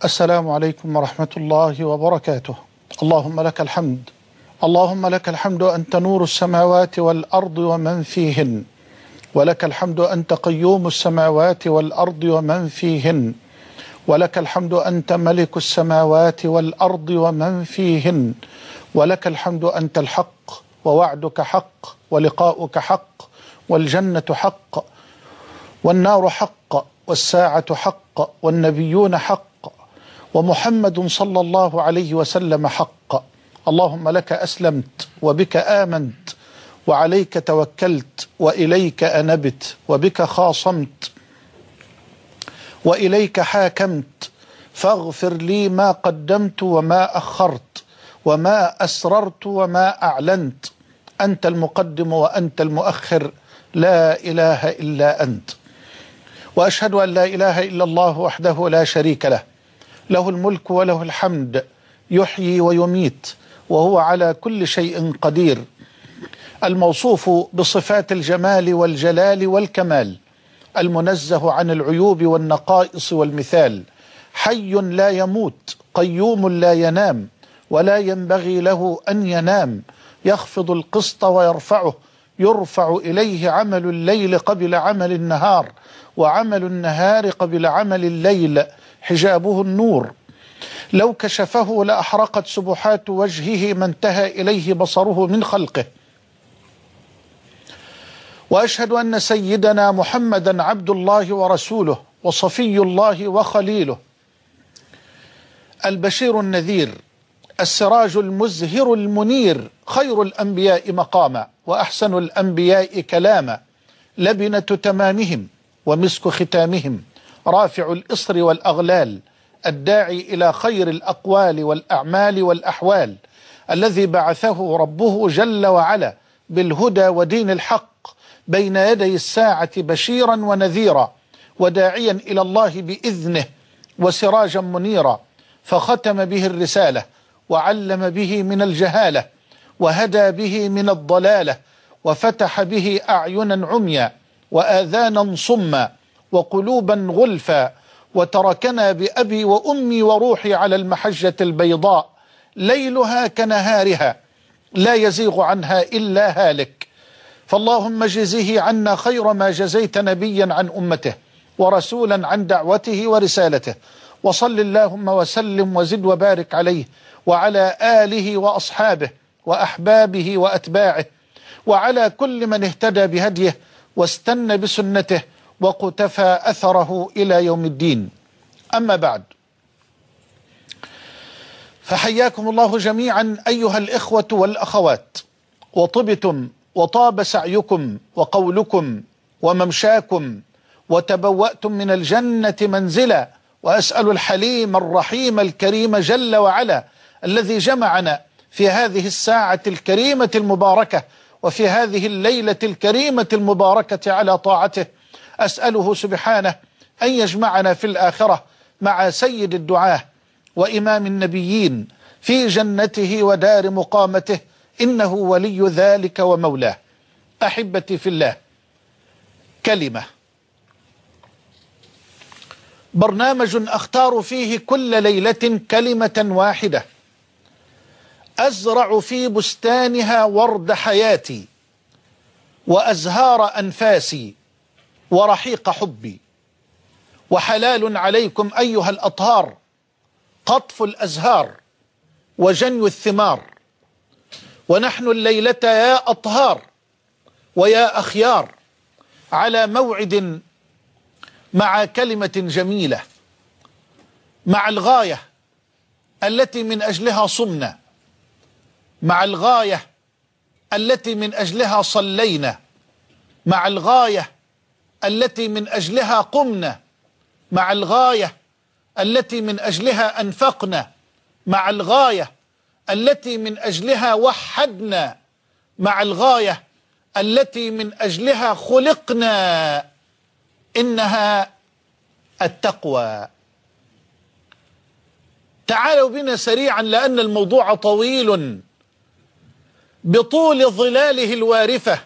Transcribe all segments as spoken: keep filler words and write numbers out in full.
السلام عليكم ورحمة الله وبركاته. اللهم لك الحمد، اللهم لك الحمد أنت نور السماوات والأرض ومن فيهن، ولك الحمد أنت قيوم السماوات والأرض ومن فيهن، ولك الحمد أنت ملك السماوات والأرض ومن فيهن، ولك الحمد أنت الحق ووعدك حق ولقاؤك حق والجنة حق والنار حق والساعة حق والنبيون حق ومحمد صلى الله عليه وسلم حق. اللهم لك أسلمت وبك آمنت وعليك توكلت وإليك أنبت وبك خاصمت وإليك حاكمت، فاغفر لي ما قدمت وما أخرت وما أسررت وما أعلنت، أنت المقدم وأنت المؤخر، لا إله إلا أنت. وأشهد أن لا إله إلا الله وحده لا شريك له، له الملك وله الحمد، يحيي ويميت وهو على كل شيء قدير، الموصوف بصفات الجمال والجلال والكمال، المنزه عن العيوب والنقائص والمثال، حي لا يموت، قيوم لا ينام ولا ينبغي له أن ينام، يخفض القسط ويرفعه، يرفع إليه عمل الليل قبل عمل النهار، وعمل النهار قبل عمل الليل، حجابه النور، لو كشفه لأحرقت سبحات وجهه ما انتهى إليه بصره من خلقه. وأشهد أن سيدنا محمدا عبد الله ورسوله وصفي الله وخليله، البشير النذير، السراج المزهر المنير، خير الأنبياء مقاما وأحسن الأنبياء كلاما، لبنة تمامهم ومسك ختامهم، رافع الإصر والأغلال، الداعي إلى خير الأقوال والأعمال والأحوال، الذي بعثه ربه جل وعلا بالهدى ودين الحق بين يدي الساعة بشيرا ونذيرا، وداعيا إلى الله بإذنه وسراجا منيرا، فختم به الرسالة وعلم به من الجهالة وهدى به من الضلالة، وفتح به أعينا عميا وآذانا صما وقلوبا غلفا، وتركنا بأبي وأمي وروحي على المحجة البيضاء، ليلها كنهارها لا يزيغ عنها إلا هالك. فاللهم جزه عنا خير ما جزيت نبيا عن أمته ورسولا عن دعوته ورسالته، وصل اللهم وسلم وزد وبارك عليه وعلى آله وأصحابه وأحبابه وأتباعه وعلى كل من اهتدى بهديه واستنى بسنته وقتفى أثره إلى يوم الدين. أما بعد، فحياكم الله جميعا أيها الإخوة والأخوات، وطبتم وطاب سعيكم وقولكم وممشاكم، وتبوأتم من الجنة منزلا، وأسأل الحليم الرحيم الكريم جل وعلا الذي جمعنا في هذه الساعة الكريمة المباركة وفي هذه الليلة الكريمة المباركة على طاعته، أسأله سبحانه أن يجمعنا في الآخرة مع سيد الدعاة وإمام النبيين في جنته ودار مقامته، إنه ولي ذلك ومولاه. أحبتي في الله، كلمة، برنامج أختار فيه كل ليلة كلمة واحدة أزرع في بستانها ورد حياتي وأزهار أنفاسي ورحيق حبي. وحلال عليكم أيها الأطهار قطف الأزهار وجني الثمار، ونحن الليلة يا أطهار ويا أخيار على موعد مع كلمة جميلة، مع الغاية التي من أجلها صمنا، مع الغاية التي من أجلها صلينا، مع الغاية التي من أجلها قمنا، مع الغاية التي من أجلها أنفقنا، مع الغاية التي من أجلها وحدنا، مع الغاية التي من أجلها خلقنا، إنها التقوى. تعالوا بنا سريعا لأن الموضوع طويل بطول ظلاله الوارفة،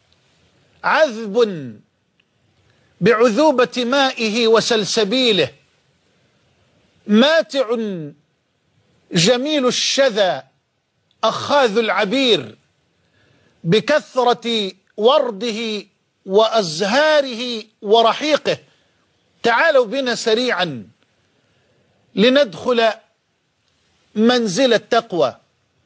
عذب بعذوبة مائه وسلسبيله، ماتع جميل الشذا أخاذ العبير، بكثرة ورده وأزهاره ورحيقه. تعالوا بنا سريعا لندخل منزل التقوى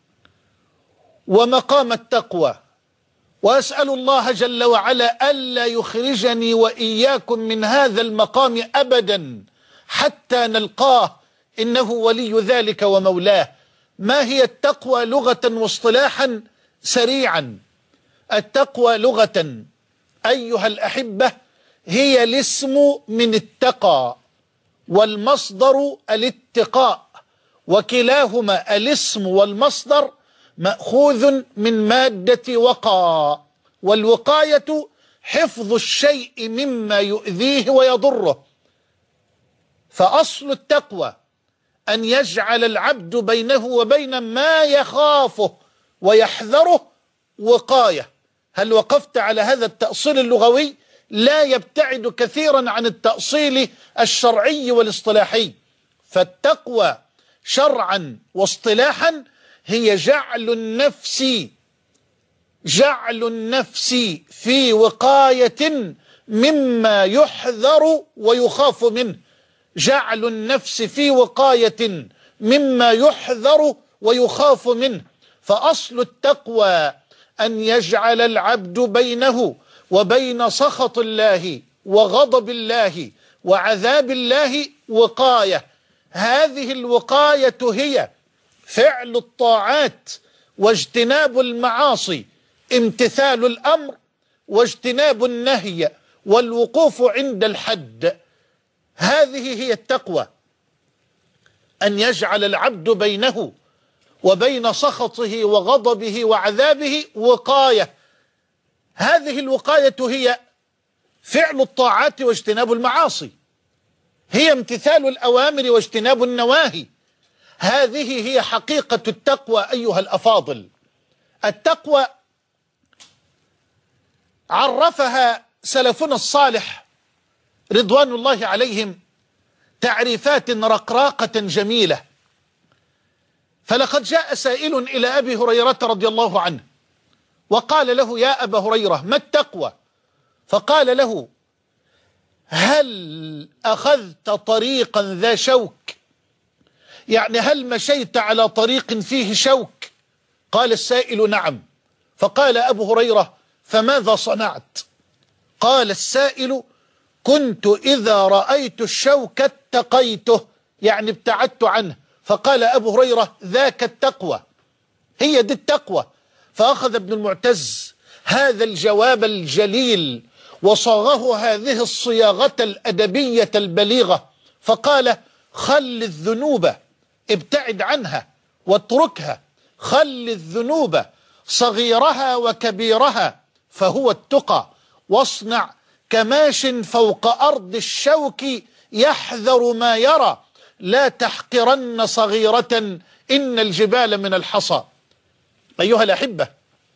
ومقام التقوى، وأسأل الله جل وعلا ألا يخرجني وإياكم من هذا المقام أبدا حتى نلقاه، إنه ولي ذلك ومولاه. ما هي التقوى لغة واصطلاحا؟ سريعا، التقوى لغة أيها الأحبة هي الاسم من اتقى، والمصدر الاتقاء، وكلاهما الاسم والمصدر مأخوذ من مادة وقى، والوقاية حفظ الشيء مما يؤذيه ويضره. فأصل التقوى أن يجعل العبد بينه وبين ما يخافه ويحذره وقاية. هل وقفت على هذا التأصيل اللغوي؟ لا يبتعد كثيرا عن التأصيل الشرعي والاصطلاحي. فالتقوى شرعا واصطلاحا هي جعل النفس جعل النفس في وقاية مما يحذر ويخاف منه، جعل النفس في وقاية مما يحذر ويخاف منه. فأصل التقوى أن يجعل العبد بينه وبين سخط الله وغضب الله وعذاب الله وقاية. هذه الوقاية هي فعل الطاعات واجتناب المعاصي، امتثال الأمر واجتناب النهي والوقوف عند الحد. هذه هي التقوى، أن يجعل العبد بينه وبين سخطه وغضبه وعذابه وقاية. هذه الوقاية هي فعل الطاعات واجتناب المعاصي، هي امتثال الأوامر واجتناب النواهي. هذه هي حقيقة التقوى أيها الأفاضل. التقوى عرفها سلفنا الصالح رضوان الله عليهم تعريفات رقراقة جميلة. فلقد جاء سائل إلى أبي هريرة رضي الله عنه وقال له: يا أبا هريرة، ما التقوى؟ فقال له: هل أخذت طريقا ذا شوك؟ يعني هل مشيت على طريق فيه شوك؟ قال السائل: نعم. فقال أبو هريرة: فماذا صنعت؟ قال السائل: كنت إذا رأيت الشوك اتقيته، يعني ابتعدت عنه. فقال أبو هريرة: ذاك التقوى، هي دي التقوى. فأخذ ابن المعتز هذا الجواب الجليل وصاغه هذه الصياغة الأدبية البليغة، فقال: خل الذنوب، ابتعد عنها واتركها، خل الذنوب صغيرها وكبيرها فهو التقى، واصنع كماش فوق أرض الشوك يحذر ما يرى، لا تحقرن صغيرة إن الجبال من الحصى. أيها الأحبة،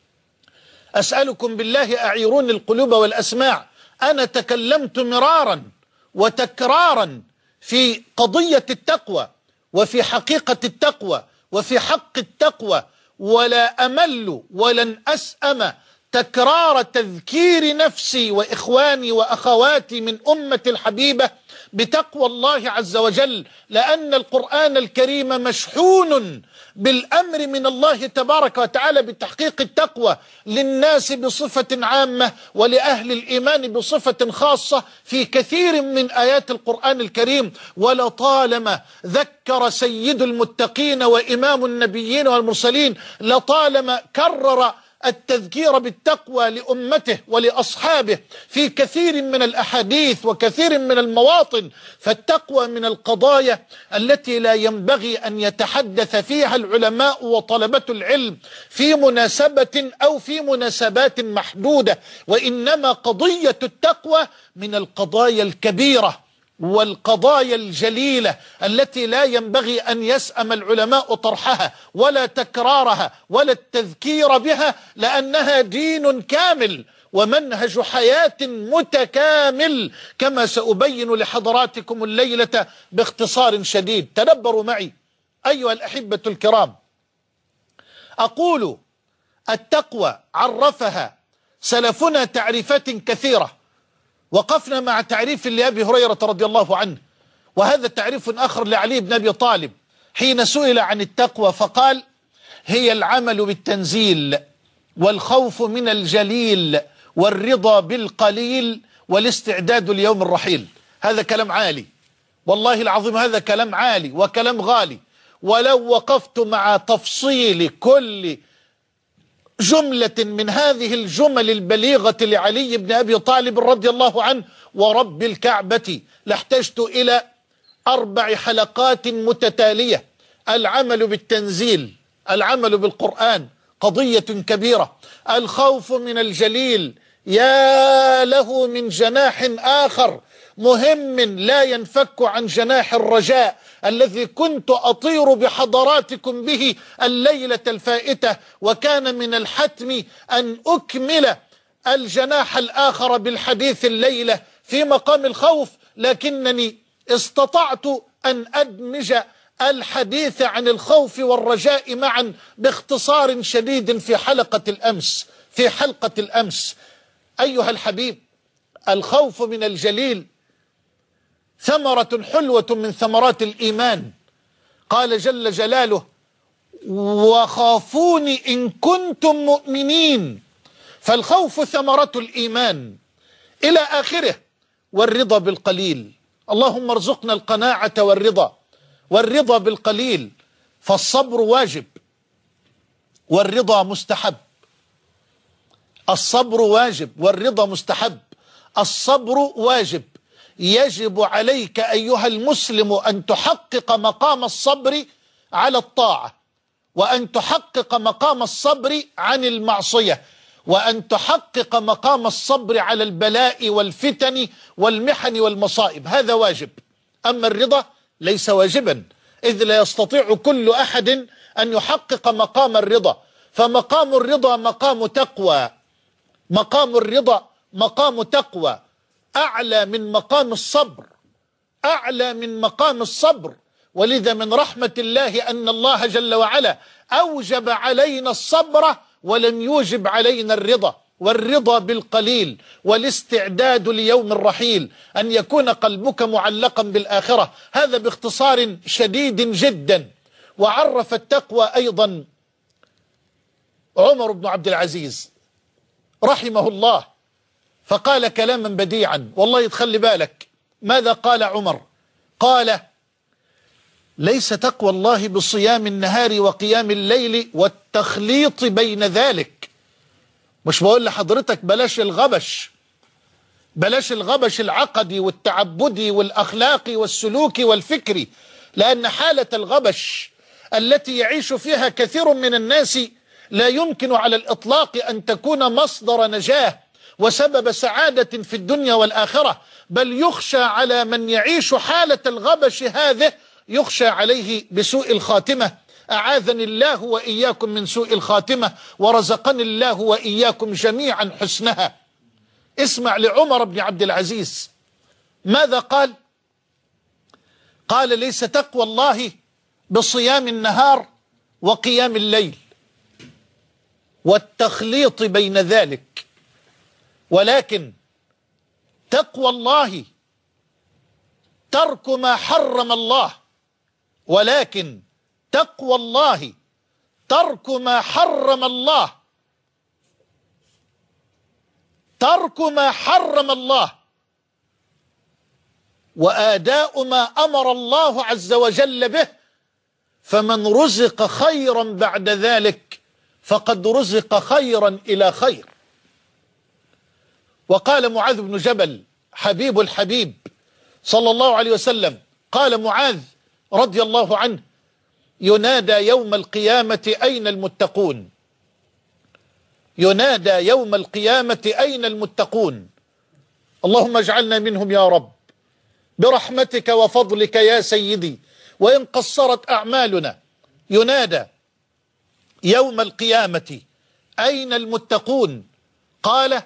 أسألكم بالله أعيروني القلوب والأسماع. أنا تكلمت مرارا وتكرارا في قضية التقوى وفي حقيقة التقوى وفي حق التقوى، ولا أمل ولن أسأم تكرار تذكير نفسي وإخواني وأخواتي من أمة الحبيبة بتقوى الله عز وجل، لأن القرآن الكريم مشحون بالأمر من الله تبارك وتعالى بتحقيق التقوى للناس بصفة عامة ولأهل الإيمان بصفة خاصة في كثير من آيات القرآن الكريم. ولطالما ذكر سيد المتقين وإمام النبيين والمرسلين، لطالما كرر التذكير بالتقوى لأمته ولأصحابه في كثير من الأحاديث وكثير من المواطن. فالتقوى من القضايا التي لا ينبغي أن يتحدث فيها العلماء وطلبة العلم في مناسبة أو في مناسبات محدودة، وإنما قضية التقوى من القضايا الكبيرة والقضايا الجليلة التي لا ينبغي أن يسأم العلماء طرحها ولا تكرارها ولا التذكير بها، لأنها دين كامل ومنهج حياة متكامل كما سأبين لحضراتكم الليلة باختصار شديد. تدبروا معي أيها الأحبة الكرام. أقول التقوى عرفها سلفنا تعريفات كثيرة، وقفنا مع تعريف لأبي هريرة رضي الله عنه، وهذا تعريف آخر لعلي بن أبي طالب حين سئل عن التقوى فقال: هي العمل بالتنزيل والخوف من الجليل والرضا بالقليل والاستعداد ليوم الرحيل. هذا كلام عالي، والله العظيم هذا كلام عالي وكلام غالي، ولو وقفت مع تفصيل كل جملة من هذه الجمل البليغة لعلي بن أبي طالب رضي الله عنه ورب الكعبة لاحتجت إلى أربع حلقات متتالية. العمل بالتنزيل، العمل بالقرآن قضية كبيرة. الخوف من الجليل، يا له من جناح آخر مهم لا ينفك عن جناح الرجاء الذي كنت أطير بحضراتكم به الليلة الفائتة، وكان من الحتم أن أكمل الجناح الآخر بالحديث الليلة في مقام الخوف، لكنني استطعت أن أدمج الحديث عن الخوف والرجاء معا باختصار شديد في حلقة الأمس في حلقة الأمس أيها الحبيب، الخوف من الجليل ثمرة حلوة من ثمرات الإيمان. قال جل جلاله: وخافوني إن كنتم مؤمنين. فالخوف ثمرة الإيمان إلى آخره. والرضا بالقليل، اللهم ارزقنا القناعة والرضا والرضا بالقليل. فالصبر واجب والرضا مستحب. الصبر واجب والرضا مستحب. الصبر واجب، يجب عليك أيها المسلم أن تحقق مقام الصبر على الطاعة، وأن تحقق مقام الصبر عن المعصية، وأن تحقق مقام الصبر على البلاء والفتن والمحن والمصائب. هذا واجب. أما الرضا ليس واجبا، إذ لا يستطيع كل أحد أن يحقق مقام الرضا. فمقام الرضا مقام تقوى، مقام الرضا مقام تقوى أعلى من مقام الصبر، أعلى من مقام الصبر. ولذا من رحمة الله أن الله جل وعلا أوجب علينا الصبر ولم يوجب علينا الرضا. والرضا بالقليل والاستعداد ليوم الرحيل، أن يكون قلبك معلقا بالآخرة. هذا باختصار شديد جدا. وعرف التقوى أيضا عمر بن عبد العزيز رحمه الله، فقال كلاما بديعا، والله تخلي بالك ماذا قال عمر. قال: ليس تقوى الله بصيام النهار وقيام الليل والتخليط بين ذلك. مش بقول لحضرتك بلاش الغبش، بلاش الغبش العقدي والتعبدي والأخلاقي والسلوكي والفكري، لأن حالة الغبش التي يعيش فيها كثير من الناس لا يمكن على الإطلاق أن تكون مصدر نجاة وسبب سعادة في الدنيا والآخرة، بل يخشى على من يعيش حالة الغبش هذه، يخشى عليه بسوء الخاتمة. أعاذني الله وإياكم من سوء الخاتمة، ورزقني الله وإياكم جميعا حسنها. اسمع لعمر بن عبد العزيز ماذا قال. قال: ليس تقوى الله بصيام النهار وقيام الليل والتخليط بين ذلك، ولكن تقوى الله ترك ما حرم الله، ولكن تقوى الله ترك ما حرم الله، ترك ما حرم الله وآداء ما أمر الله عز وجل به. فمن رزق خيرا بعد ذلك فقد رزق خيرا إلى خير. وقال معاذ بن جبل حبيب الحبيب صلى الله عليه وسلم، قال معاذ رضي الله عنه: ينادى يوم القيامة أين المتقون؟ ينادى يوم القيامة أين المتقون؟ اللهم اجعلنا منهم يا رب برحمتك وفضلك يا سيدي، وإن قصرت أعمالنا. ينادى يوم القيامة أين المتقون؟ قال: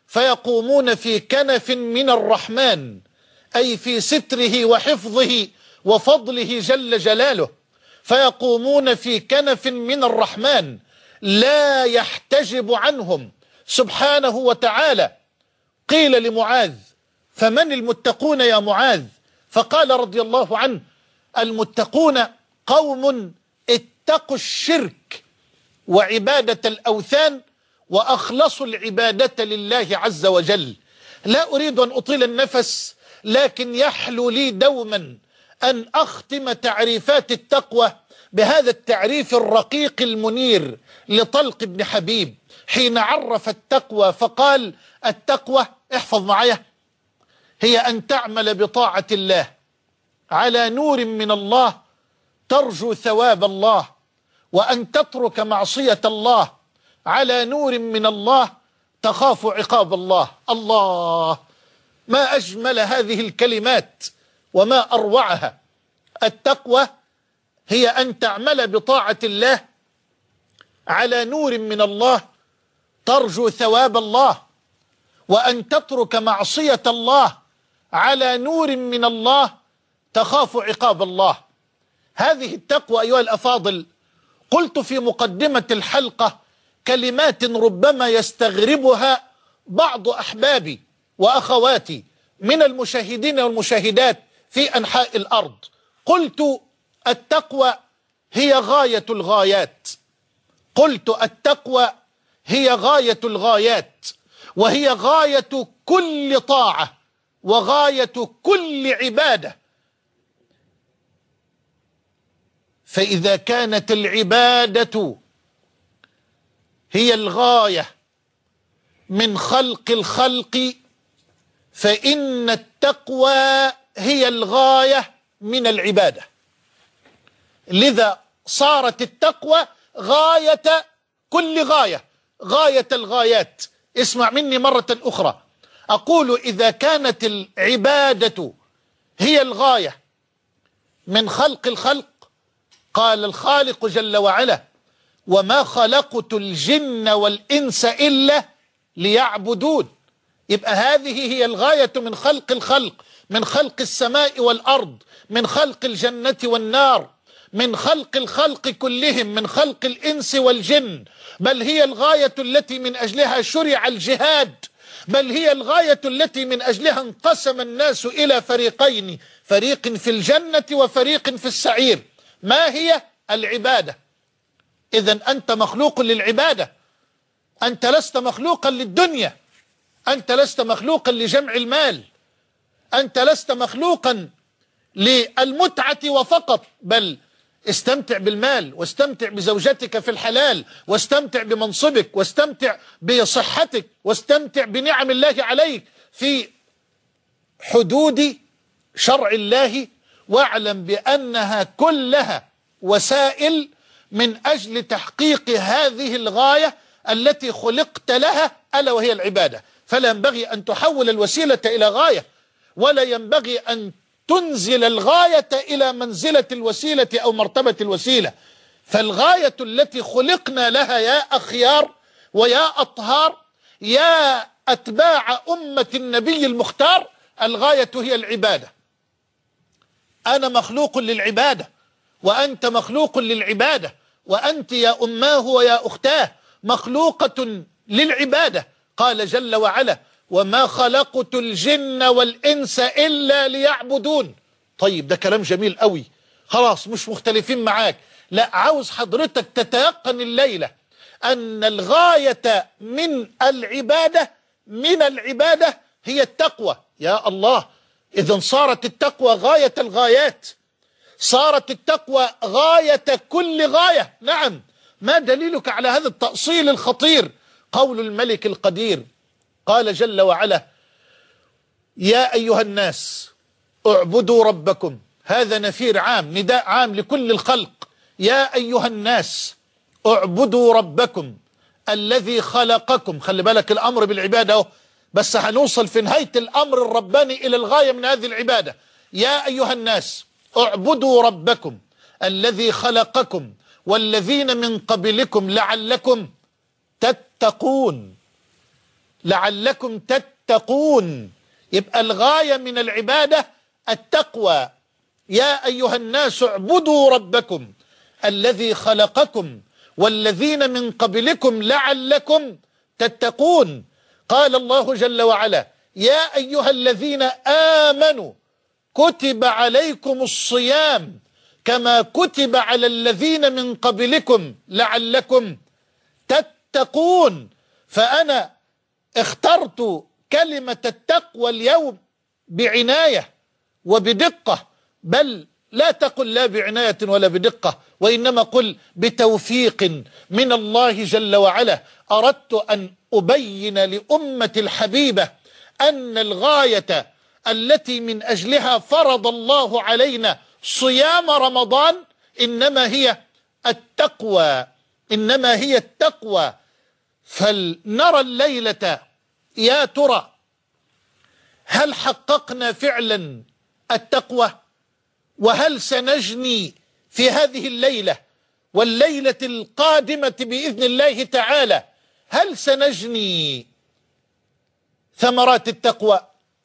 فيقومون في كنف من الرحمن، أي في ستره وحفظه وفضله جل جلاله، فيقومون في كنف من الرحمن لا يحتجب عنهم سبحانه وتعالى. قيل لمعاذ: فمن المتقون يا معاذ؟ فقال رضي الله عنه: المتقون قوم اتقوا الشرك وعبادة الأوثان وأخلصوا العبادة لله عز وجل. لا أريد أن أطيل النفس، لكن يحلو لي دوما أن أختم تعريفات التقوى بهذا التعريف الرقيق المنير لطلق بن حبيب حين عرف التقوى فقال: التقوى، احفظ معايا، هي أن تعمل بطاعة الله على نور من الله ترجو ثواب الله، وأن تترك معصية الله على نور من الله تخاف عقاب الله. الله، ما أجمل هذه الكلمات وما أروعها. التقوى هي أن تعمل بطاعة الله على نور من الله ترجو ثواب الله، وأن تترك معصية الله على نور من الله تخاف عقاب الله. هذه التقوى أيها الأفاضل، قلت في مقدمة الحلقة كلمات ربما يستغربها بعض أحبابي وأخواتي من المشاهدين والمشاهدات في أنحاء الأرض. قلت: التقوى هي غاية الغايات. قلت: التقوى هي غاية الغايات، وهي غاية كل طاعة وغاية كل عبادة. فإذا كانت العبادة هي الغاية من خلق الخلق، فإن التقوى هي الغاية من العبادة. لذا صارت التقوى غاية كل غاية، غاية الغايات. اسمع مني مرة أخرى، أقول: إذا كانت العبادة هي الغاية من خلق الخلق، قال الخالق جل وعلا: وما خلقت الجن والإنس إلا ليعبدون. يبقى هذه هي الغاية من خلق الخلق، من خلق السماء والأرض، من خلق الجنة والنار، من خلق الخلق كلهم، من خلق الإنس والجن. بل هي الغاية التي من أجلها شرع الجهاد، بل هي الغاية التي من أجلها انقسم الناس إلى فريقين، فريق في الجنة وفريق في السعير. ما هي؟ العبادة. إذن أنت مخلوق للعبادة، أنت لست مخلوقا للدنيا، أنت لست مخلوقا لجمع المال، أنت لست مخلوقا للمتعة وفقط، بل استمتع بالمال، واستمتع بزوجتك في الحلال، واستمتع بمنصبك، واستمتع بصحتك، واستمتع بنعم الله عليك في حدود شرع الله، واعلم بأنها كلها وسائل من أجل تحقيق هذه الغاية التي خلقت لها، ألا وهي العبادة. فلا ينبغي أن تحول الوسيلة إلى غاية، ولا ينبغي أن تنزل الغاية إلى منزلة الوسيلة أو مرتبة الوسيلة. فالغاية التي خلقنا لها يا أخيار ويا أطهار يا أتباع أمة النبي المختار، الغاية هي العبادة. أنا مخلوق للعبادة، وأنت مخلوق للعبادة، وأنت يا أماه ويا أختاه مخلوقة للعبادة. قال جل وعلا: وما خلقت الجن والإنس إلا ليعبدون. طيب، ده كلام جميل قوي، خلاص مش مختلفين معاك. لا، عاوز حضرتك تتيقن الليلة أن الغاية من العبادة من العبادة هي التقوى. يا الله، إذن صارت التقوى غاية الغايات، صارت التقوى غاية كل غاية. نعم، ما دليلك على هذا التأصيل الخطير؟ قول الملك القدير، قال جل وعلا: يا أيها الناس اعبدوا ربكم. هذا نفير عام، نداء عام لكل الخلق. يا أيها الناس اعبدوا ربكم الذي خلقكم. خلي بالك، الأمر بالعبادة اهو، بس هنوصل في نهاية الأمر الرباني إلى الغاية من هذه العبادة. يا أيها الناس اعبدوا ربكم الذي خلقكم والذين من قبلكم لعلكم تتقون. لعلكم تتقون. يبقى الغاية من العبادة التقوى. يا أيها الناس اعبدوا ربكم الذي خلقكم والذين من قبلكم لعلكم تتقون. قال الله جل وعلا: يا أيها الذين آمنوا كتب عليكم الصيام كما كتب على الذين من قبلكم لعلكم تتقون. فأنا اخترت كلمة التقوى اليوم بعناية وبدقة، بل لا تقل لا بعناية ولا بدقة، وإنما قل بتوفيق من الله جل وعلا. أردت أن أبين لأمة الحبيبة أن الغاية التي من أجلها فرض الله علينا صيام رمضان إنما هي التقوى، إنما هي التقوى. فلنرى الليلة يا ترى هل حققنا فعلا التقوى؟ وهل سنجني في هذه الليلة والليلة القادمة بإذن الله تعالى؟ هل سنجني ثمرات التقوى؟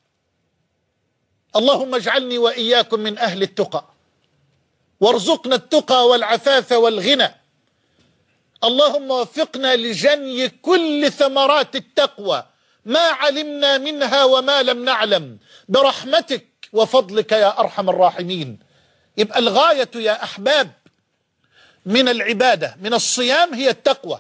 اللهم اجعلني وإياكم من أهل التقى، وارزقنا التقى والعفاف والغنى. اللهم وفقنا لجني كل ثمرات التقوى ما علمنا منها وما لم نعلم برحمتك وفضلك يا أرحم الراحمين. يبقى الغاية يا أحباب من العبادة من الصيام هي التقوى،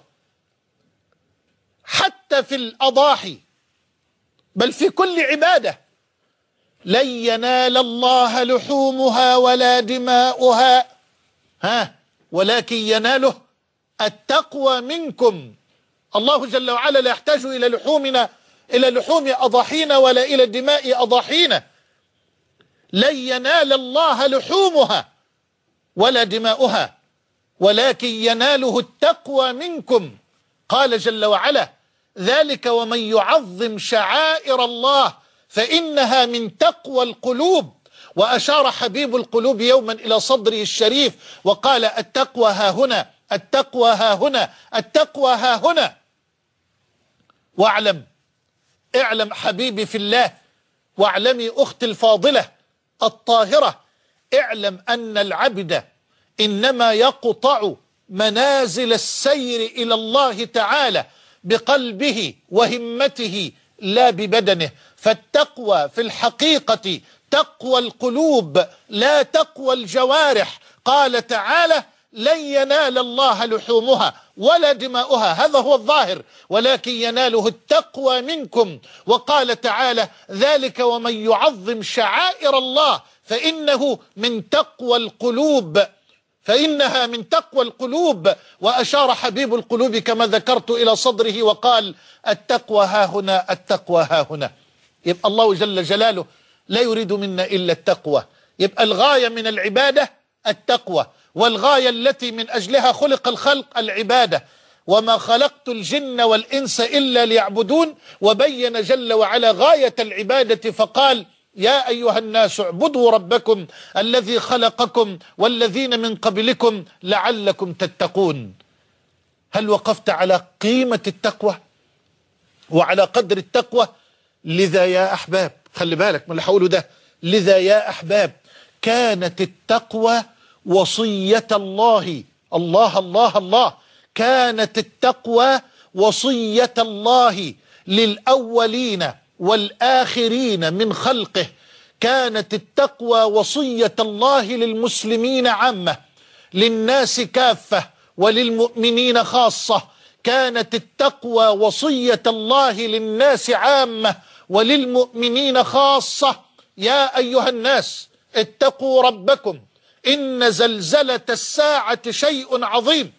حتى في الأضاحي بل في كل عبادة. لن ينال الله لحومها ولا دماؤها ها ولكن يناله التقوى منكم. الله جل وعلا لا يحتاج إلى لحومنا إلى لحوم أضاحينا ولا إلى دماء أضاحينا. لن ينال الله لحومها ولا دماؤها ولكن يناله التقوى منكم. قال جل وعلا: ذلك ومن يعظم شعائر الله فإنها من تقوى القلوب. وأشار حبيب القلوب يوما إلى صدره الشريف وقال: التقوى ها هنا، التقوى ها هنا، التقوى ها هنا. واعلم، اعلم حبيبي في الله، واعلمي أختي الفاضلة الطاهرة، اعلم أن العبد إنما يقطع منازل السير إلى الله تعالى بقلبه وهمته لا ببدنه. فالتقوى في الحقيقة تقوى القلوب لا تقوى الجوارح. قال تعالى: لن ينال الله لحومها ولا دماؤها، هذا هو الظاهر، ولكن يناله التقوى منكم. وقال تعالى: ذلك ومن يعظم شعائر الله فإنه من تقوى القلوب، فإنها من تقوى القلوب. وأشار حبيب القلوب كما ذكرت إلى صدره وقال: التقوى ها هنا، التقوى ها هنا. يبقى الله جل جلاله لا يريد منا إلا التقوى. يبقى الغاية من العبادة التقوى، والغاية التي من أجلها خلق الخلق العبادة. وما خلقت الجن والإنس إلا ليعبدون. وبين جل وعلا غاية العبادة فقال: يا أيها الناس اعبدوا ربكم الذي خلقكم والذين من قبلكم لعلكم تتقون. هل وقفت على قيمة التقوى وعلى قدر التقوى؟ لذا يا أحباب، خلي بالك من اللي هقوله ده، لذا يا أحباب كانت التقوى وصية الله. الله الله الله كانت التقوى وصية الله للأولين والآخرين من خلقه. كانت التقوى وصية الله للمسلمين عامة، للناس كافة وللمؤمنين خاصة. كانت التقوى وصية الله للناس عامة وللمؤمنين خاصة. يا أيها الناس اتقوا ربكم إن زلزلة الساعة شيء عظيم.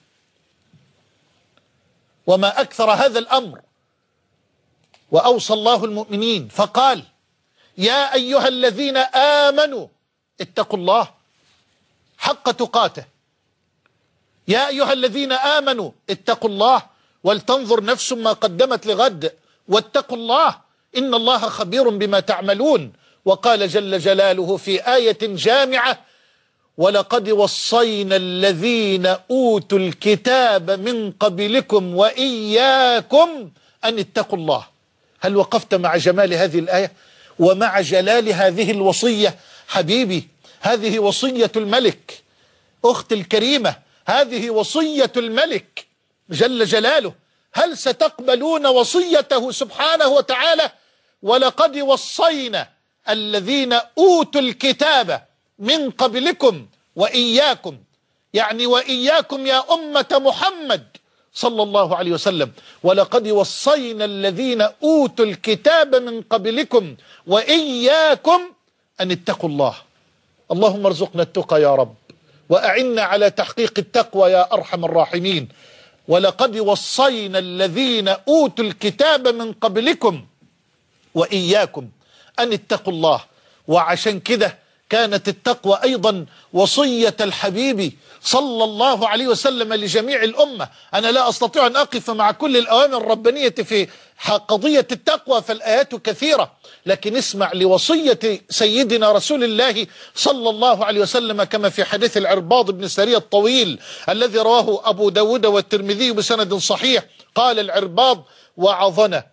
وما أكثر هذا الأمر. وأوصى الله المؤمنين فقال: يا أيها الذين آمنوا اتقوا الله حق تقاته. يا أيها الذين آمنوا اتقوا الله ولتنظر نفس ما قدمت لغد واتقوا الله إن الله خبير بما تعملون. وقال جل جلاله في آية جامعة: ولقد وصينا الذين أوتوا الكتاب من قبلكم وإياكم أن اتقوا الله. هل وقفت مع جمال هذه الآية ومع جلال هذه الوصية؟ حبيبي، هذه وصية الملك. أختي الكريمة، هذه وصية الملك جل جلاله. هل ستقبلون وصيته سبحانه وتعالى؟ ولقد وصينا الذين أوتوا الكتاب من قبلكم وإياكم، يعني وإياكم يا أمة محمد صلى الله عليه وسلم. ولقد وصينا الذين أوتوا الكتاب من قبلكم وإياكم أن اتقوا الله. اللهم ارزقنا التقى يا رب، وأعنا على تحقيق التقوى يا أرحم الراحمين. ولقد وصينا الذين أوتوا الكتاب من قبلكم وإياكم أن اتقوا الله. وعشان كده كانت التقوى أيضا وصية الحبيب صلى الله عليه وسلم لجميع الأمة. أنا لا أستطيع أن أقف مع كل الأوامر الربانية في قضية التقوى، فالآيات كثيرة، لكن اسمع لوصية سيدنا رسول الله صلى الله عليه وسلم كما في حديث العرباض بن سارية الطويل الذي رواه أبو داود والترمذي بسند صحيح. قال العرباض: وعظنا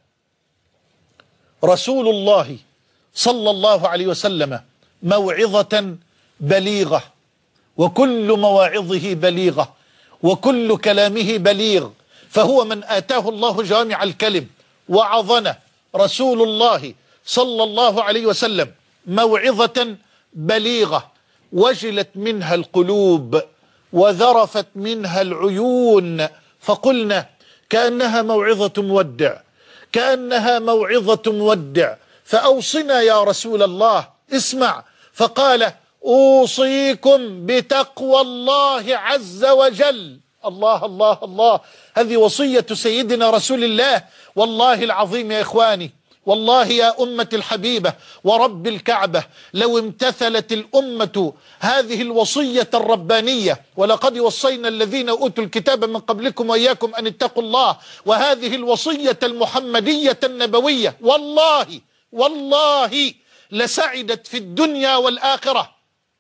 رسول الله صلى الله عليه وسلم موعظة بليغة، وكل مواعظه بليغة، وكل كلامه بليغ، فهو من آتاه الله جوامع الكلم. وعظنا رسول الله صلى الله عليه وسلم موعظة بليغة، وجلت منها القلوب وذرفت منها العيون، فقلنا كأنها موعظة مودع، كأنها موعظة مودع، فأوصنا يا رسول الله. اسمع، فقال: أوصيكم بتقوى الله عز وجل. الله الله الله، هذه وصية سيدنا رسول الله. والله العظيم يا إخواني، والله يا أمة الحبيبة ورب الكعبة، لو امتثلت الأمة هذه الوصية الربانية: ولقد وصينا الذين أوتوا الكتاب من قبلكم وإياكم أن اتقوا الله، وهذه الوصية المحمدية النبوية، والله والله لسعدت في الدنيا والآخرة.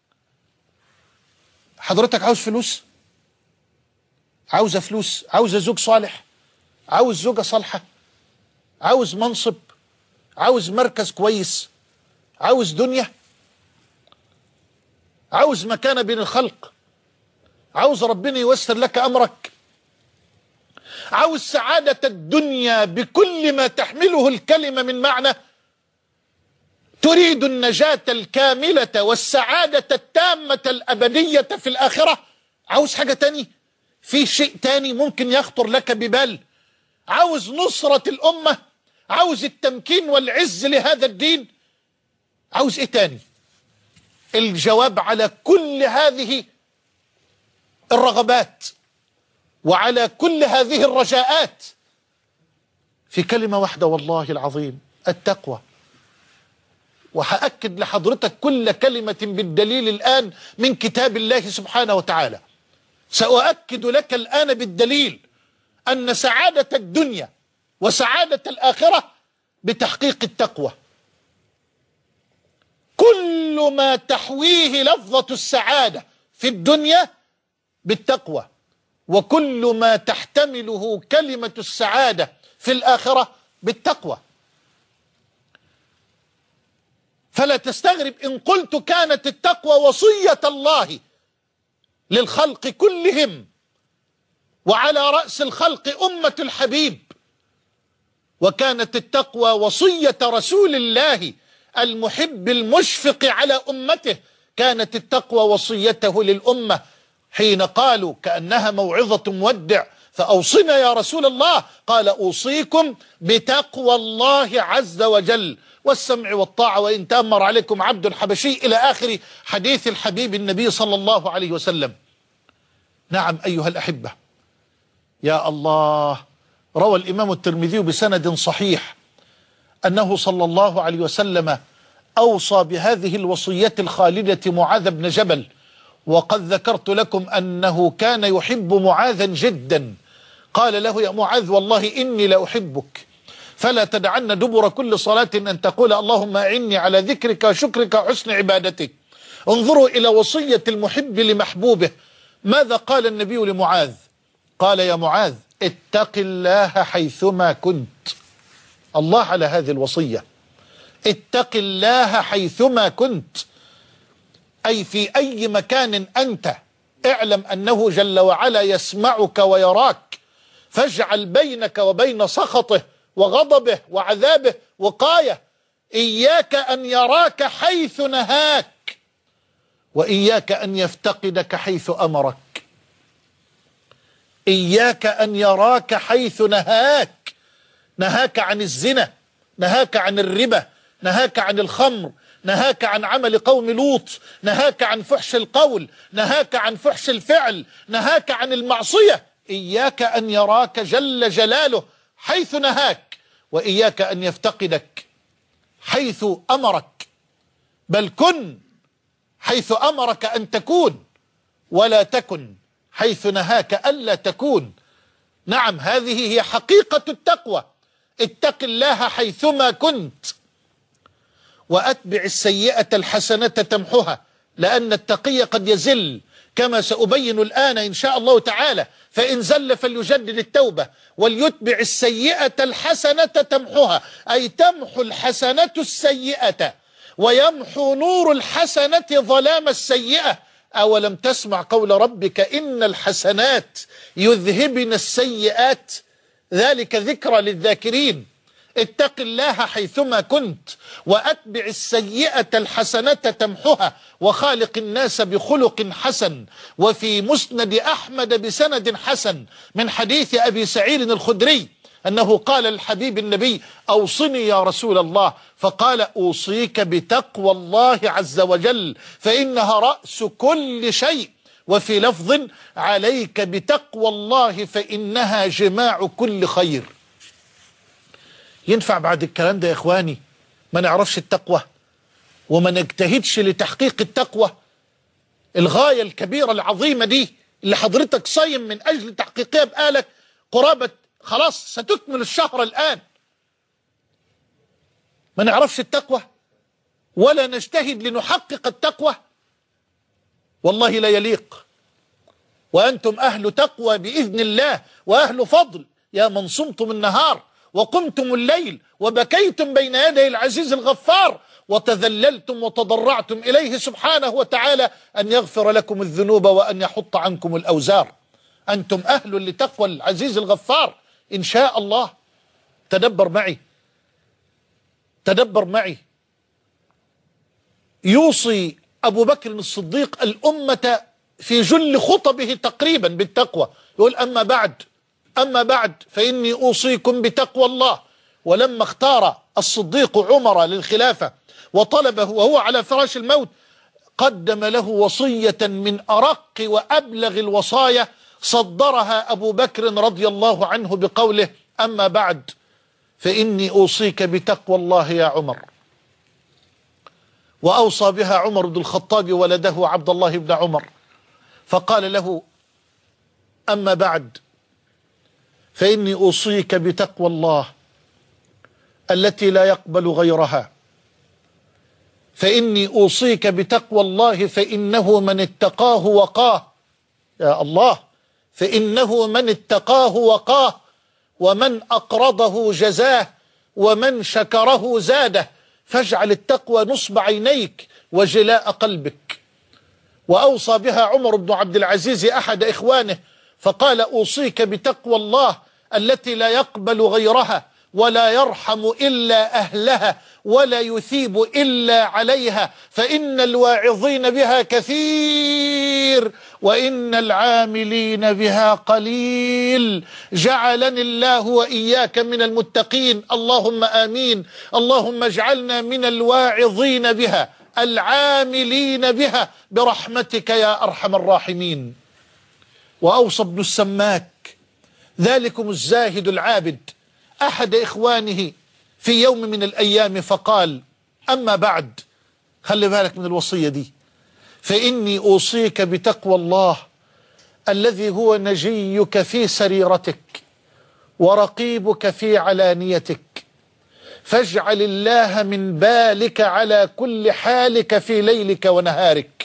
حضرتك عاوز فلوس؟ عاوزة فلوس؟ عاوزة زوج صالح؟ عاوز زوجة صالحة؟ عاوز منصب؟ عاوز مركز كويس؟ عاوز دنيا؟ عاوز مكانة بين الخلق؟ عاوز ربنا ييسر لك أمرك؟ عاوز سعادة الدنيا بكل ما تحمله الكلمة من معنى؟ تريد النجاة الكاملة والسعادة التامة الأبدية في الآخرة؟ عاوز حاجة تاني؟ في شيء تاني ممكن يخطر لك ببال؟ عاوز نصرة الأمة؟ عاوز التمكين والعز لهذا الدين؟ عاوز ايه تاني؟ الجواب على كل هذه الرغبات وعلى كل هذه الرجاءات في كلمة واحدة، والله العظيم: التقوى. وهأكد لحضرتك كل كلمة بالدليل الآن من كتاب الله سبحانه وتعالى. سأؤكد لك الآن بالدليل أن سعادة الدنيا وسعادة الآخرة بتحقيق التقوى. كل ما تحويه لفظة السعادة في الدنيا بالتقوى، وكل ما تحتمله كلمة السعادة في الآخرة بالتقوى. فلا تستغرب إن قلت كانت التقوى وصية الله للخلق كلهم، وعلى رأس الخلق أمة الحبيب. وكانت التقوى وصية رسول الله المحب المشفق على أمته. كانت التقوى وصيته للأمة حين قالوا كأنها موعظة مودع: فأوصنا يا رسول الله. قال: أوصيكم بتقوى الله عز وجل والسمع والطاعة وإن تأمر عليكم عبد حبشي، إلى آخر حديث الحبيب النبي صلى الله عليه وسلم. نعم أيها الأحبة، يا الله، روى الإمام الترمذي بسند صحيح أنه صلى الله عليه وسلم أوصى بهذه الوصية الخالدة معاذ بن جبل. وقد ذكرت لكم أنه كان يحب معاذا جدا. قال له: يا معاذ، والله إني لأحبك، فلا تدعن دبر كل صلاة أن تقول اللهم أعني على ذكرك وشكرك وحسن عبادتك. انظروا إلى وصية المحب لمحبوبه. ماذا قال النبي لمعاذ؟ قال: يا معاذ، اتق الله حيثما كنت. الله على هذه الوصية: اتق الله حيثما كنت، أي في أي مكان أنت اعلم أنه جل وعلا يسمعك ويراك، فاجعل بينك وبين سخطه وغضبه وعذابه وقاية. إياك أن يراك حيث نهاك، وإياك أن يفتقدك حيث أمرك. إياك أن يراك حيث نهاك، نهاك عن الزنا، نهاك عن الربا، نهاك عن الخمر، نهاك عن عمل قوم لوط، نهاك عن فحش القول، نهاك عن فحش الفعل، نهاك عن المعصية. إياك أن يراك جل جلاله حيث نهاك، وإياك أن يفتقدك حيث أمرك، بل كن حيث أمرك أن تكون، ولا تكن حيث نهاك ألا تكون. نعم، هذه هي حقيقة التقوى. اتق الله حيثما كنت، وأتبع السيئة الحسنة تمحها، لأن التقي قد يزل كما سأبين الآن إن شاء الله تعالى. فإن زل فليجدد التوبة، وليتبع السيئة الحسنة تمحها، أي تمحو الحسنة السيئة، ويمحو نور الحسنة ظلام السيئة. أولم تسمع قول ربك إن الحسنات يذهبن السيئات، ذلك ذكرى للذاكرين. اتق الله حيثما كنت، وأتبع السيئة الحسنة تمحها، وخالق الناس بخلق حسن. وفي مسند أحمد بسند حسن من حديث أبي سعيد الخدري أنه قال للحبيب النبي: أوصني يا رسول الله. فقال: أوصيك بتقوى الله عز وجل، فإنها رأس كل شيء. وفي لفظ: عليك بتقوى الله فإنها جماع كل خير. ينفع بعد الكلام ده يا إخواني ما نعرفش التقوى وما نجتهدش لتحقيق التقوى الغاية الكبيرة العظيمة دي اللي حضرتك صايم من أجل تحقيقها بقالك قرابة خلاص ستكمل الشهر الآن؟ ما نعرفش التقوى ولا نجتهد لنحقق التقوى؟ والله لا يليق. وأنتم أهل تقوى بإذن الله وأهل فضل، يا من صمتم النهار وقمتم الليل وبكيتم بين يدي العزيز الغفار، وتذللتم وتضرعتم إليه سبحانه وتعالى أن يغفر لكم الذنوب وأن يحط عنكم الأوزار. أنتم أهل لتقوى العزيز الغفار إن شاء الله. تدبر معي، تدبر معي. يوصي أبو بكر الصديق الأمة في جل خطبه تقريبا بالتقوى، يقول: أما بعد أما بعد فإني أوصيكم بتقوى الله. ولما اختار الصديق عمر للخلافة وطلبه وهو على فراش الموت، قدم له وصية من أرق وأبلغ الوصايا، صدرها أبو بكر رضي الله عنه بقوله: أما بعد فإني أوصيك بتقوى الله يا عمر. وأوصى بها عمر بن الخطاب ولده عبد الله بن عمر، فقال له: أما بعد فإني أوصيك بتقوى الله التي لا يقبل غيرها، فإني أوصيك بتقوى الله فإنه من اتقاه وقاه. يا الله، فإنه من اتقاه وقاه، ومن أقرضه جزاه، ومن شكره زاده. فاجعل التقوى نصب عينيك وجلاء قلبك. وأوصى بها عمر بن عبد العزيز أحد إخوانه، فقال: أوصيك بتقوى الله التي لا يقبل غيرها، ولا يرحم إلا أهلها، ولا يثيب إلا عليها، فإن الواعظين بها كثير وإن العاملين بها قليل. جعلني الله وإياك من المتقين، اللهم آمين. اللهم اجعلنا من الواعظين بها العاملين بها برحمتك يا أرحم الراحمين. وأوصى ابن السماك ذلكم الزاهد العابد أحد إخوانه في يوم من الأيام، فقال: أما بعد، خلي بالك من الوصية دي، فإني أوصيك بتقوى الله الذي هو نجيك في سريرتك ورقيبك في علانيتك، فاجعل الله من بالك على كل حالك في ليلك ونهارك.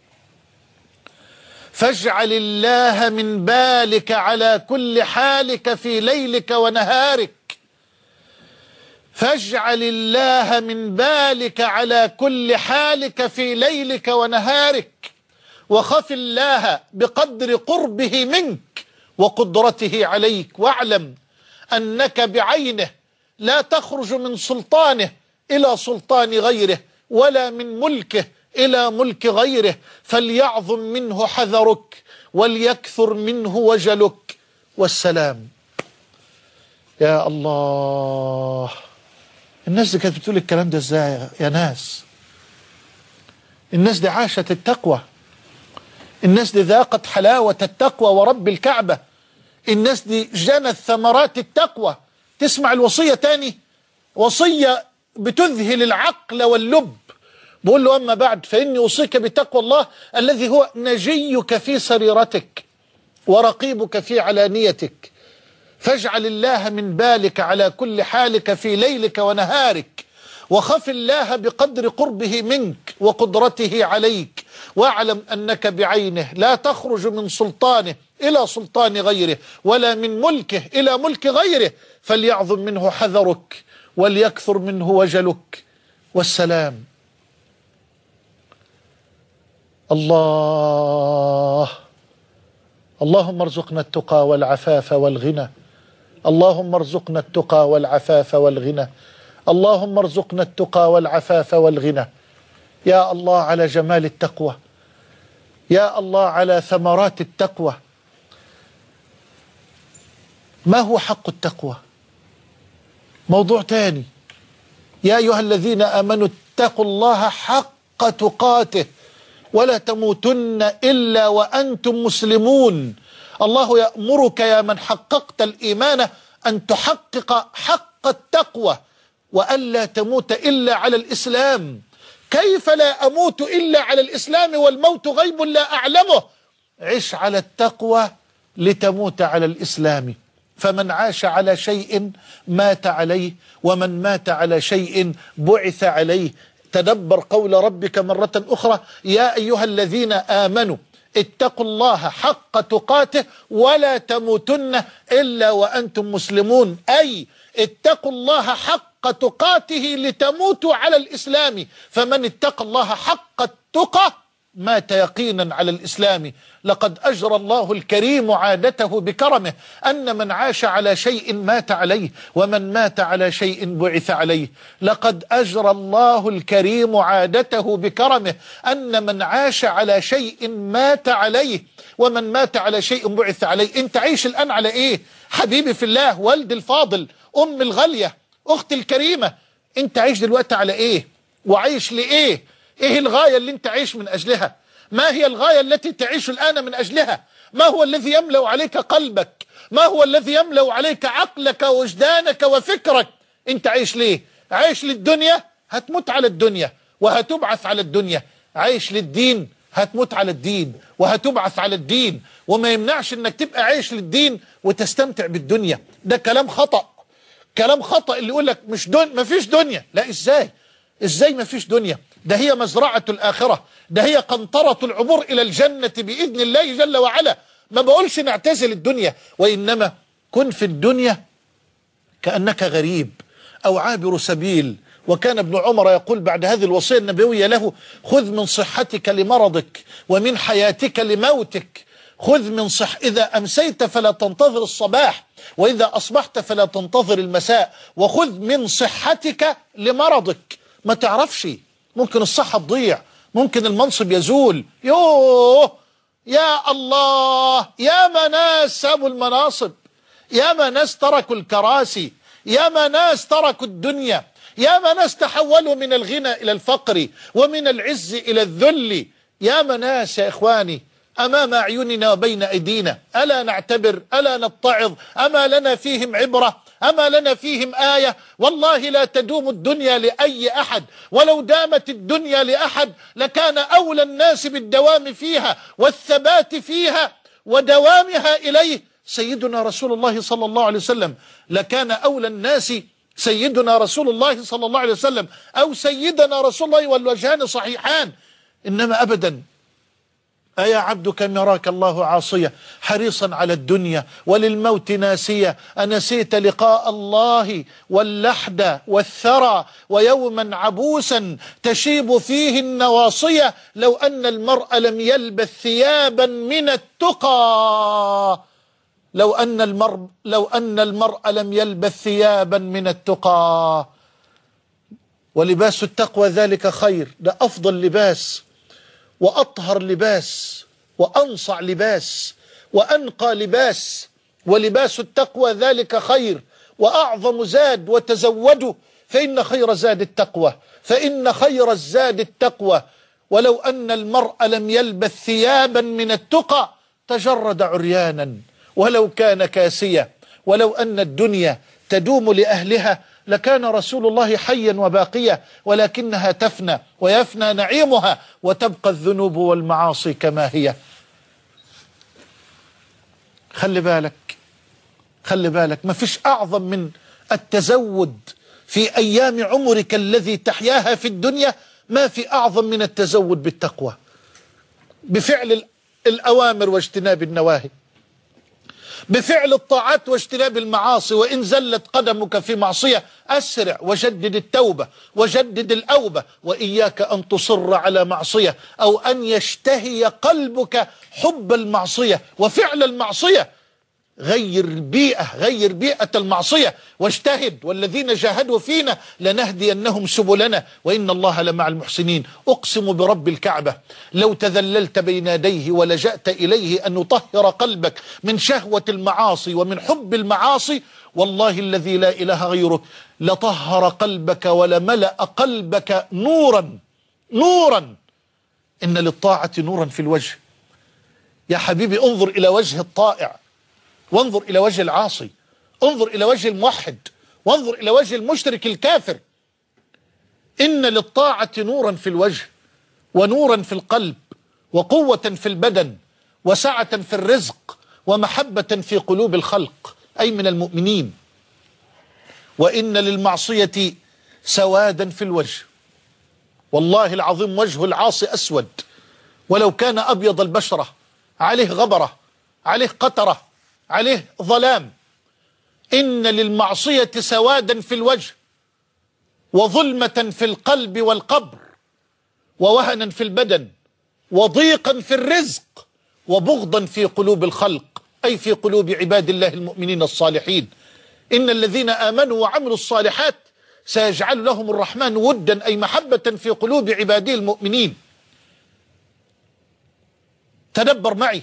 فاجعل الله من بالك على كل حالك في ليلك ونهارك، فاجعل الله من بالك على كل حالك في ليلك ونهارك، وخف الله بقدر قربه منك وقدرته عليك، واعلم أنك بعينه لا تخرج من سلطانه إلى سلطان غيره، ولا من ملكه إلى ملك غيره، فليعظم منه حذرك وليكثر منه وجلك. والسلام. يا الله، الناس دي كانت بتقول الكلام ده ازاي يا ناس؟ الناس دي عاشت التقوى، الناس دي ذاقت حلاوة التقوى ورب الكعبة، الناس دي جنت ثمرات التقوى. تسمع الوصية تاني، وصية بتذهل العقل واللب. بقول له أما بعد فإني أوصيك بتقوى الله الذي هو نجيك في سريرتك ورقيبك في علانيتك، فاجعل الله من بالك على كل حالك في ليلك ونهارك، وخف الله بقدر قربه منك وقدرته عليك، واعلم أنك بعينه لا تخرج من سلطانه إلى سلطان غيره، ولا من ملكه إلى ملك غيره، فليعظم منه حذرك وليكثر منه وجلك. والسلام. الله. اللهم ارزقنا التقى والعفاف والغنى، اللهم ارزقنا التقى والعفاف والغنى، اللهم ارزقنا التقى والعفاف والغنى. يا الله على جمال التقوى، يا الله على ثمرات التقوى. ما هو حق التقوى؟ موضوع تاني. يا أيها الذين آمنوا اتقوا الله حق تقاته ولا تموتن إلا وأنتم مسلمون. الله يأمرك يا من حققت الإيمان أن تحقق حق التقوى، وألا تموت إلا على الإسلام. كيف لا أموت إلا على الإسلام والموت غيب لا أعلمه؟ عش على التقوى لتموت على الإسلام. فمن عاش على شيء مات عليه، ومن مات على شيء بعث عليه. تدبر قول ربك مرة أخرى: يا أيها الذين آمنوا اتقوا الله حق تقاته ولا تموتن إلا وأنتم مسلمون، أي اتقوا الله حق تقاته لتموتوا على الإسلام. فمن اتقى الله حق التقى مات يقينا على الإسلام. لقد أجرى الله الكريم عادته بكرمه أن من عاش على شيء مات عليه، ومن مات على شيء بعث عليه. لقد أجرى الله الكريم عادته بكرمه أن من عاش على شيء مات عليه، ومن مات على شيء بعث عليه. أنت عايش الآن على إيه حبيبي في الله؟ والد الفاضل، أم الغالية، أختي الكريمة، أنت عايش دلوقتي على إيه؟ وعايش لإيه؟ إيه الغاية اللي أنت عايش من أجلها؟ ما هي الغاية التي تعيش الآن من أجلها؟ ما هو الذي يملأ عليك قلبك؟ ما هو الذي يملأ عليك عقلك ووجدانك وفكرك؟ أنت عايش ليه؟ عايش للدنيا؟ هتموت على الدنيا وهتبعث على الدنيا. عايش للدين؟ هتموت على الدين وهتبعث على الدين. وما يمنعش أنك تبقى عايش للدين وتستمتع بالدنيا. ده كلام خطأ، كلام خطأ اللي يقول لك مش دن... ما فيش دنيا. لا، إزاي؟ إزاي ما فيش دنيا؟ ده هي مزرعة الآخرة، ده هي قنطرة العبور إلى الجنة بإذن الله جل وعلا. ما بقولش نعتزل الدنيا، وإنما كن في الدنيا كأنك غريب أو عابر سبيل. وكان ابن عمر يقول بعد هذه الوصية النبوية له: خذ من صحتك لمرضك ومن حياتك لموتك. خذ من صح إذا أمسيت فلا تنتظر الصباح، وإذا أصبحت فلا تنتظر المساء. وخذ من صحتك لمرضك. ما تعرفش، ممكن الصحة تضيع، ممكن المنصب يزول. يوه يا الله، يا ما ناس سابوا المناصب، يا ما ناس تركوا الكراسي، يا ما ناس تركوا الدنيا، يا ما ناس تحولوا من الغنى إلى الفقر ومن العز إلى الذل. يا ما ناس يا إخواني أمام أعيننا وبين أيدينا. ألا نعتبر؟ ألا نتعظ؟ أما لنا فيهم عبرة؟ أما لنا فيهم آية؟ والله لا تدوم الدنيا لأي أحد، ولو دامت الدنيا لأحد لكان أولى الناس بالدوام فيها والثبات فيها ودوامها إليه سيدنا رسول الله صلى الله عليه وسلم. لكان أولى الناس سيدنا رسول الله صلى الله عليه وسلم أو سيدنا رسول الله، والوجهان صحيحان. إنما أبدا أيا عبد كم يراك الله عاصية حريصا على الدنيا وللموت ناسية، أنسيت لقاء الله واللحد والثرى ويوما عبوسا تشيب فيه النواصية، لو أن المرء لم يلبث ثيابا من التقى لو أن المرء لو أن المرء لم يلبث ثيابا من التقى. ولباس التقوى ذلك خير، ده أفضل لباس وأطهر لباس وأنصع لباس وأنقى لباس. ولباس التقوى ذلك خير وأعظم زاد، وتزودوا فإن خير زاد التقوى فإن خير الزاد التقوى. ولو أن المرء لم يلبث ثيابا من التقى تجرد عريانا ولو كان كاسيا. ولو أن الدنيا تدوم لأهلها لكان رسول الله حيا وباقيا، ولكنها تفنى ويفنى نعيمها وتبقى الذنوب والمعاصي كما هي. خلي بالك خلي بالك ما فيش أعظم من التزود في أيام عمرك الذي تحياها في الدنيا، ما في أعظم من التزود بالتقوى، بفعل الأوامر واجتناب النواهي، بفعل الطاعات واجتناب المعاصي. وإن زلت قدمك في معصية أسرع وجدد التوبة وجدد الأوبة، وإياك أن تصر على معصية أو أن يشتهي قلبك حب المعصية وفعل المعصية. غير بيئة غير بيئة المعصية واجتهد، والذين جاهدوا فينا لنهدينهم سبلنا وإن الله لمع المحسنين. أقسم برب الكعبة لو تذللت بين يديه ولجأت إليه أن يطهر قلبك من شهوة المعاصي ومن حب المعاصي، والله الذي لا إله غيره لطهر قلبك ولملأ قلبك نورا نورا. إن للطاعة نورا في الوجه. يا حبيبي انظر إلى وجه الطائع وانظر إلى وجه العاصي، انظر إلى وجه الموحد وانظر إلى وجه المشرك الكافر. إن للطاعة نورا في الوجه ونورا في القلب وقوة في البدن وسعة في الرزق ومحبة في قلوب الخلق أي من المؤمنين. وإن للمعصية سوادا في الوجه، والله العظيم وجه العاصي أسود ولو كان أبيض البشرة، عليه غبرة عليه قطرة عليه ظلام. إن للمعصية سوادا في الوجه وظلمة في القلب والقبر ووهنا في البدن وضيقا في الرزق وبغضا في قلوب الخلق أي في قلوب عباد الله المؤمنين الصالحين. إن الذين آمنوا وعملوا الصالحات سيجعل لهم الرحمن ودا أي محبة في قلوب عباده المؤمنين. تدبر معي.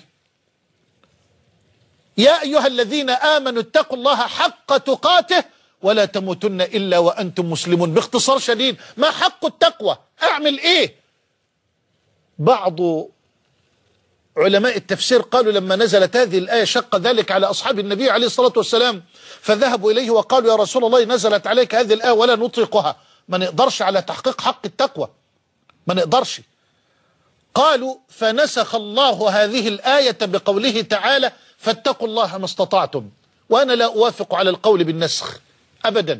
يا أيها الذين آمنوا اتقوا الله حق تقاته ولا تموتن إلا وأنتم مسلمون. باختصار شديد، ما حق التقوى؟ أعمل إيه؟ بعض علماء التفسير قالوا لما نزلت هذه الآية شق ذلك على أصحاب النبي عليه الصلاة والسلام، فذهبوا إليه وقالوا يا رسول الله نزلت عليك هذه الآية ولا نطلقها، ما نقدرش على تحقيق حق التقوى، ما نقدرش. قالوا فنسخ الله هذه الآية بقوله تعالى فاتقوا الله ما استطعتم. وأنا لا أوافق على القول بالنسخ أبدا.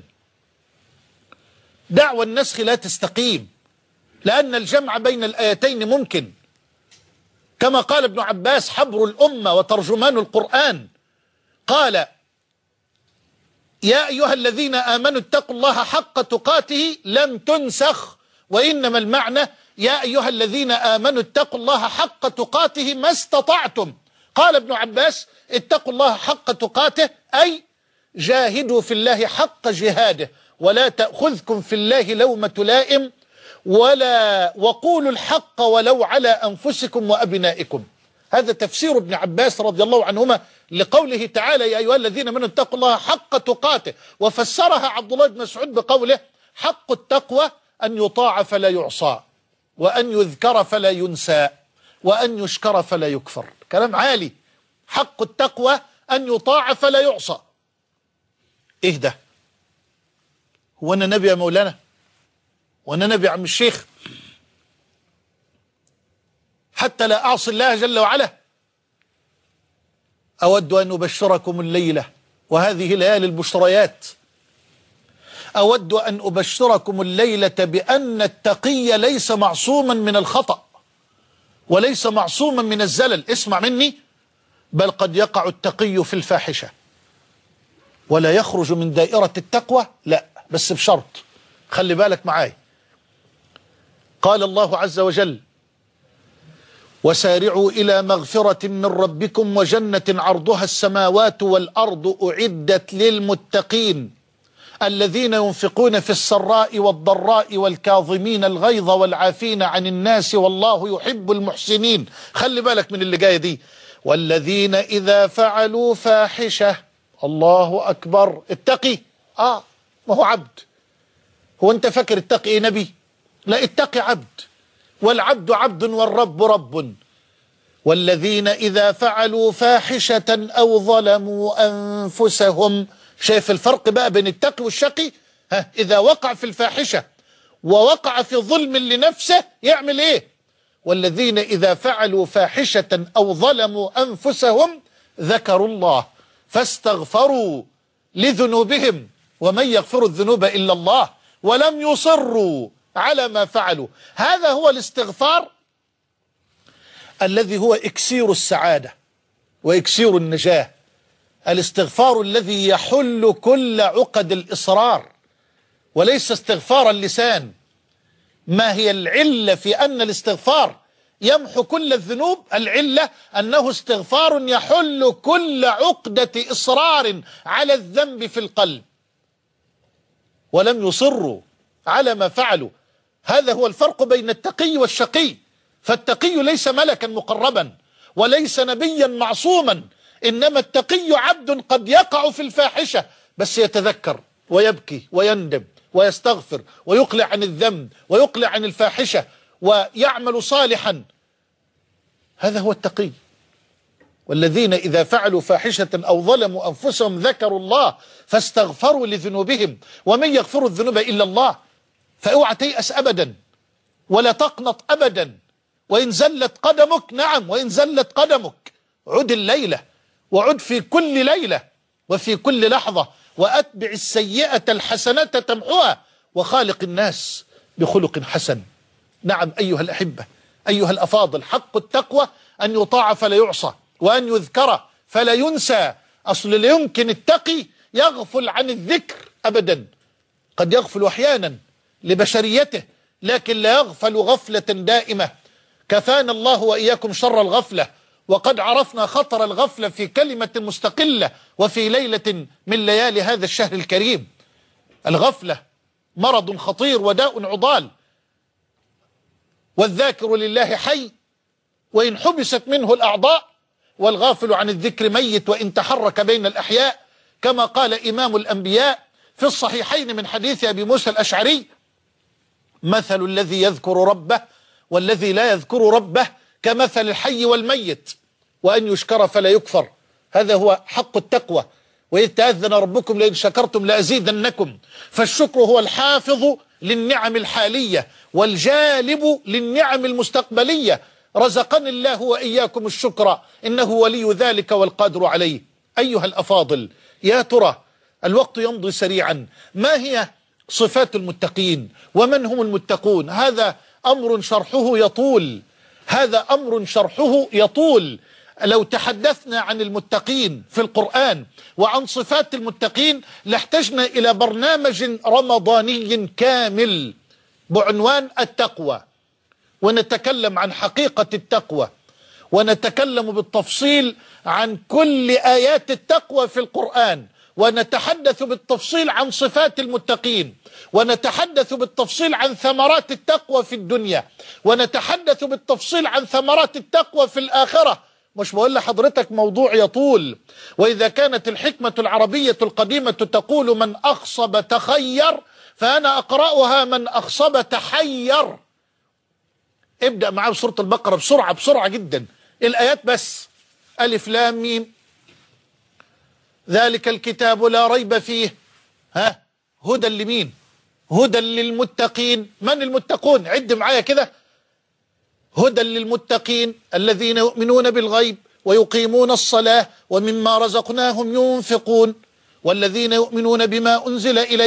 دعوى النسخ لا تستقيم، لأن الجمع بين الآيتين ممكن، كما قال ابن عباس حبر الأمة وترجمان القرآن، قال يا أيها الذين آمنوا اتقوا الله حق تقاته لم تنسخ، وإنما المعنى يا أيها الذين آمنوا اتقوا الله حق تقاته ما استطعتم. قال ابن عباس اتقوا الله حق تقاته أي جاهدوا في الله حق جهاده ولا تأخذكم في الله لومة لائم ولا وقولوا الحق ولو على أنفسكم وأبنائكم. هذا تفسير ابن عباس رضي الله عنهما لقوله تعالى يا أيها الذين آمنوا اتقوا الله حق تقاته. وفسرها عبد الله بن مسعود بقوله حق التقوى أن يطاع فلا يعصى وأن يذكر فلا ينسى وأن يشكر فلا يكفر. كلام عالي. حق التقوى أن يطاع فلا يعصى. إيه ده؟ هو أنا نبي يا مولانا؟ وأنا نبي عم الشيخ حتى لا أعصي الله جل وعلا؟ أود أن أبشركم الليلة، وهذه ليالي البشريات، أود أن أبشركم الليلة بأن التقي ليس معصوما من الخطأ، وليس معصوما من الزلل. اسمع مني، بل قد يقع التقي في الفاحشة ولا يخرج من دائرة التقوى، لا، بس بشرط، خلي بالك معاي. قال الله عز وجل: وسارعوا إلى مغفرة من ربكم وجنة عرضها السماوات والأرض أعدت للمتقين الذين ينفقون في السراء والضراء والكاظمين الغيظ والعافين عن الناس والله يحب المحسنين. خلي بالك من اللي جاية دي: والذين إذا فعلوا فاحشة. الله أكبر. التقي آه ما هو عبد. هو أنت فاكر التقي إيه نبي؟ لا، التقي عبد، والعبد عبد والرب رب. والذين إذا فعلوا فاحشة أو ظلموا أنفسهم. شايف الفرق بقى بين التقي والشقي؟ ها، إذا وقع في الفاحشة ووقع في ظلم لنفسه يعمل إيه؟ والذين إذا فعلوا فاحشة أو ظلموا أنفسهم ذكروا الله فاستغفروا لذنوبهم ومن يغفر الذنوب إلا الله ولم يصروا على ما فعلوا. هذا هو الاستغفار الذي هو إكسير السعادة وإكسير النجاة. الاستغفار الذي يحل كل عقد الإصرار، وليس استغفار اللسان. ما هي العلة في أن الاستغفار يمحو كل الذنوب؟ العلة أنه استغفار يحل كل عقدة إصرار على الذنب في القلب ولم يصروا على ما فعلوا. هذا هو الفرق بين التقي والشقي. فالتقي ليس ملكا مقربا وليس نبيا معصوما، إنما التقي عبد قد يقع في الفاحشة بس يتذكر ويبكي ويندم ويستغفر ويقلع عن الذنب ويقلع عن الفاحشة ويعمل صالحا. هذا هو التقي. والذين إذا فعلوا فاحشة أو ظلموا أنفسهم ذكروا الله فاستغفروا لذنوبهم ومن يغفر الذنوب إلا الله. فاوعى تيأس أبدا ولا تقنط أبدا. وإن زلت قدمك، نعم وإن زلت قدمك، عد الليلة وعد في كل ليلة وفي كل لحظة، وأتبع السيئة الحسنة تمحوها وخالق الناس بخلق حسن. نعم أيها الأحبة، أيها الأفاضل، حق التقوى أن يطاع فلا يعصى وأن يذكر فلا ينسى. أصل لا يمكن التقي يغفل عن الذكر أبدا. قد يغفل أحيانا لبشريته لكن لا يغفل غفلة دائمة. كفانا الله وإياكم شر الغفلة، وقد عرفنا خطر الغفلة في كلمة مستقلة وفي ليلة من ليالي هذا الشهر الكريم. الغفلة مرض خطير وداء عضال، والذاكر لله حي وإن حبست منه الأعضاء، والغافل عن الذكر ميت وإن تحرك بين الأحياء، كما قال إمام الأنبياء في الصحيحين من حديث أبي موسى الأشعري: مثل الذي يذكر ربه والذي لا يذكر ربه كمثل الحي والميت، وأن يشكر فلا يكفر. هذا هو حق التقوى. وإذ تأذن ربكم لئن شكرتم لأزيدنكم. فالشكر هو الحافظ للنعم الحالية والجالب للنعم المستقبلية. رزقني الله وإياكم الشكر إنه ولي ذلك والقادر عليه. أيها الأفاضل، يا ترى الوقت يمضي سريعا، ما هي صفات المتقين ومن هم المتقون؟ هذا أمر شرحه يطول، هذا أمر شرحه يطول. لو تحدثنا عن المتقين في القرآن وعن صفات المتقين لاحتجنا إلى برنامج رمضاني كامل بعنوان التقوى، ونتكلم عن حقيقة التقوى، ونتكلم بالتفصيل عن كل آيات التقوى في القرآن، ونتحدث بالتفصيل عن صفات المتقين، ونتحدث بالتفصيل عن ثمرات التقوى في الدنيا، ونتحدث بالتفصيل عن ثمرات التقوى في الآخرة. مش بقول لحضرتك موضوع يطول. وإذا كانت الحكمة العربية القديمة تقول من أخصب تخير، فأنا أقرأها من أخصب تحير. ابدأ معاه بسورة البقرة بسرعة بسرعة جدا، الآيات بس. ألف لام ميم، ذلك الكتاب لا ريب فيه. ها، هدى لمين؟ هدى للمتقين. من المتقون؟ عد معايا كده: هدى للمتقين الذين يؤمنون بالغيب ويقيمون الصلاة ومما رزقناهم ينفقون، والذين يؤمنون بما أنزل إليك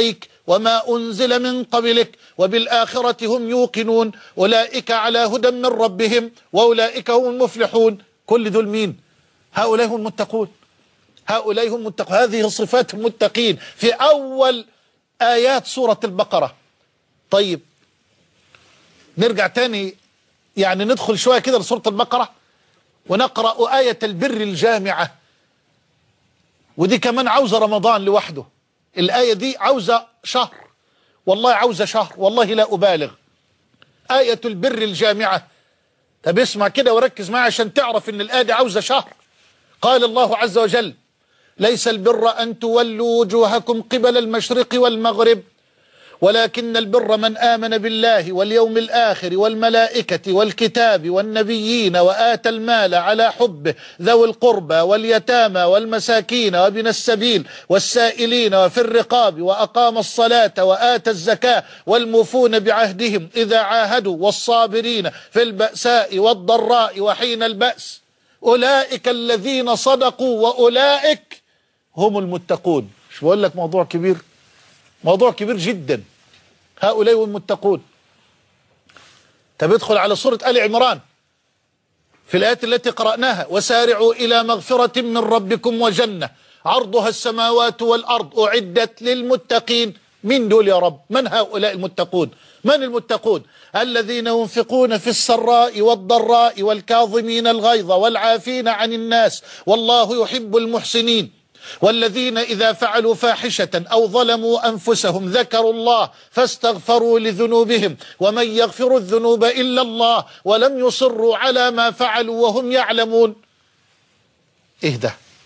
وما أنزل من قبلك وبالآخرة هم يوقنون أولئك على هدى من ربهم وأولئك هم المفلحون. كل دول مين؟ هؤلاء هم المتقون، هؤلاء هم المتقون. هذه صفات المتقين في أول آيات سورة البقرة. طيب نرجع تاني، يعني ندخل شوية كده لسورة البقرة ونقرأ آية البر الجامعة، ودي كمان عاوزة رمضان لوحده. الآية دي عاوزة شهر، والله عاوزة شهر، والله لا أبالغ. آية البر الجامعة. طب اسمع كده وركز معي عشان تعرف ان الآية دي عاوزة شهر. قال الله عز وجل: ليس البر أن تولوا وجوهكم قبل المشرق والمغرب ولكن البر من آمن بالله واليوم الآخر والملائكة والكتاب والنبيين وآتى المال على حبه ذوي القربى واليتامى والمساكين وابن السبيل والسائلين وفي الرقاب وأقام الصلاة وآتى الزكاة والموفون بعهدهم إذا عاهدوا والصابرين في البأساء والضراء وحين البأس أولئك الذين صدقوا وأولئك هم المتقون. مش بقول لك موضوع كبير؟ موضوع كبير جدا. هؤلاء هم المتقون. طب ادخل على سورة آل عمران في الآيات التي قرأناها: وسارعوا إلى مغفرة من ربكم وجنة عرضها السماوات والأرض أعدت للمتقين. من دول يا رب؟ من هؤلاء المتقون؟ من المتقون؟ الذين ينفقون في السراء والضراء والكاظمين الغيظ والعافين عن الناس والله يحب المحسنين. والذين إذا فعلوا فاحشة أو ظلموا أنفسهم ذكروا الله فاستغفروا لذنوبهم ومن يغفر الذنوب إلا الله ولم يصروا على ما فعلوا وهم يعلمون. اهدى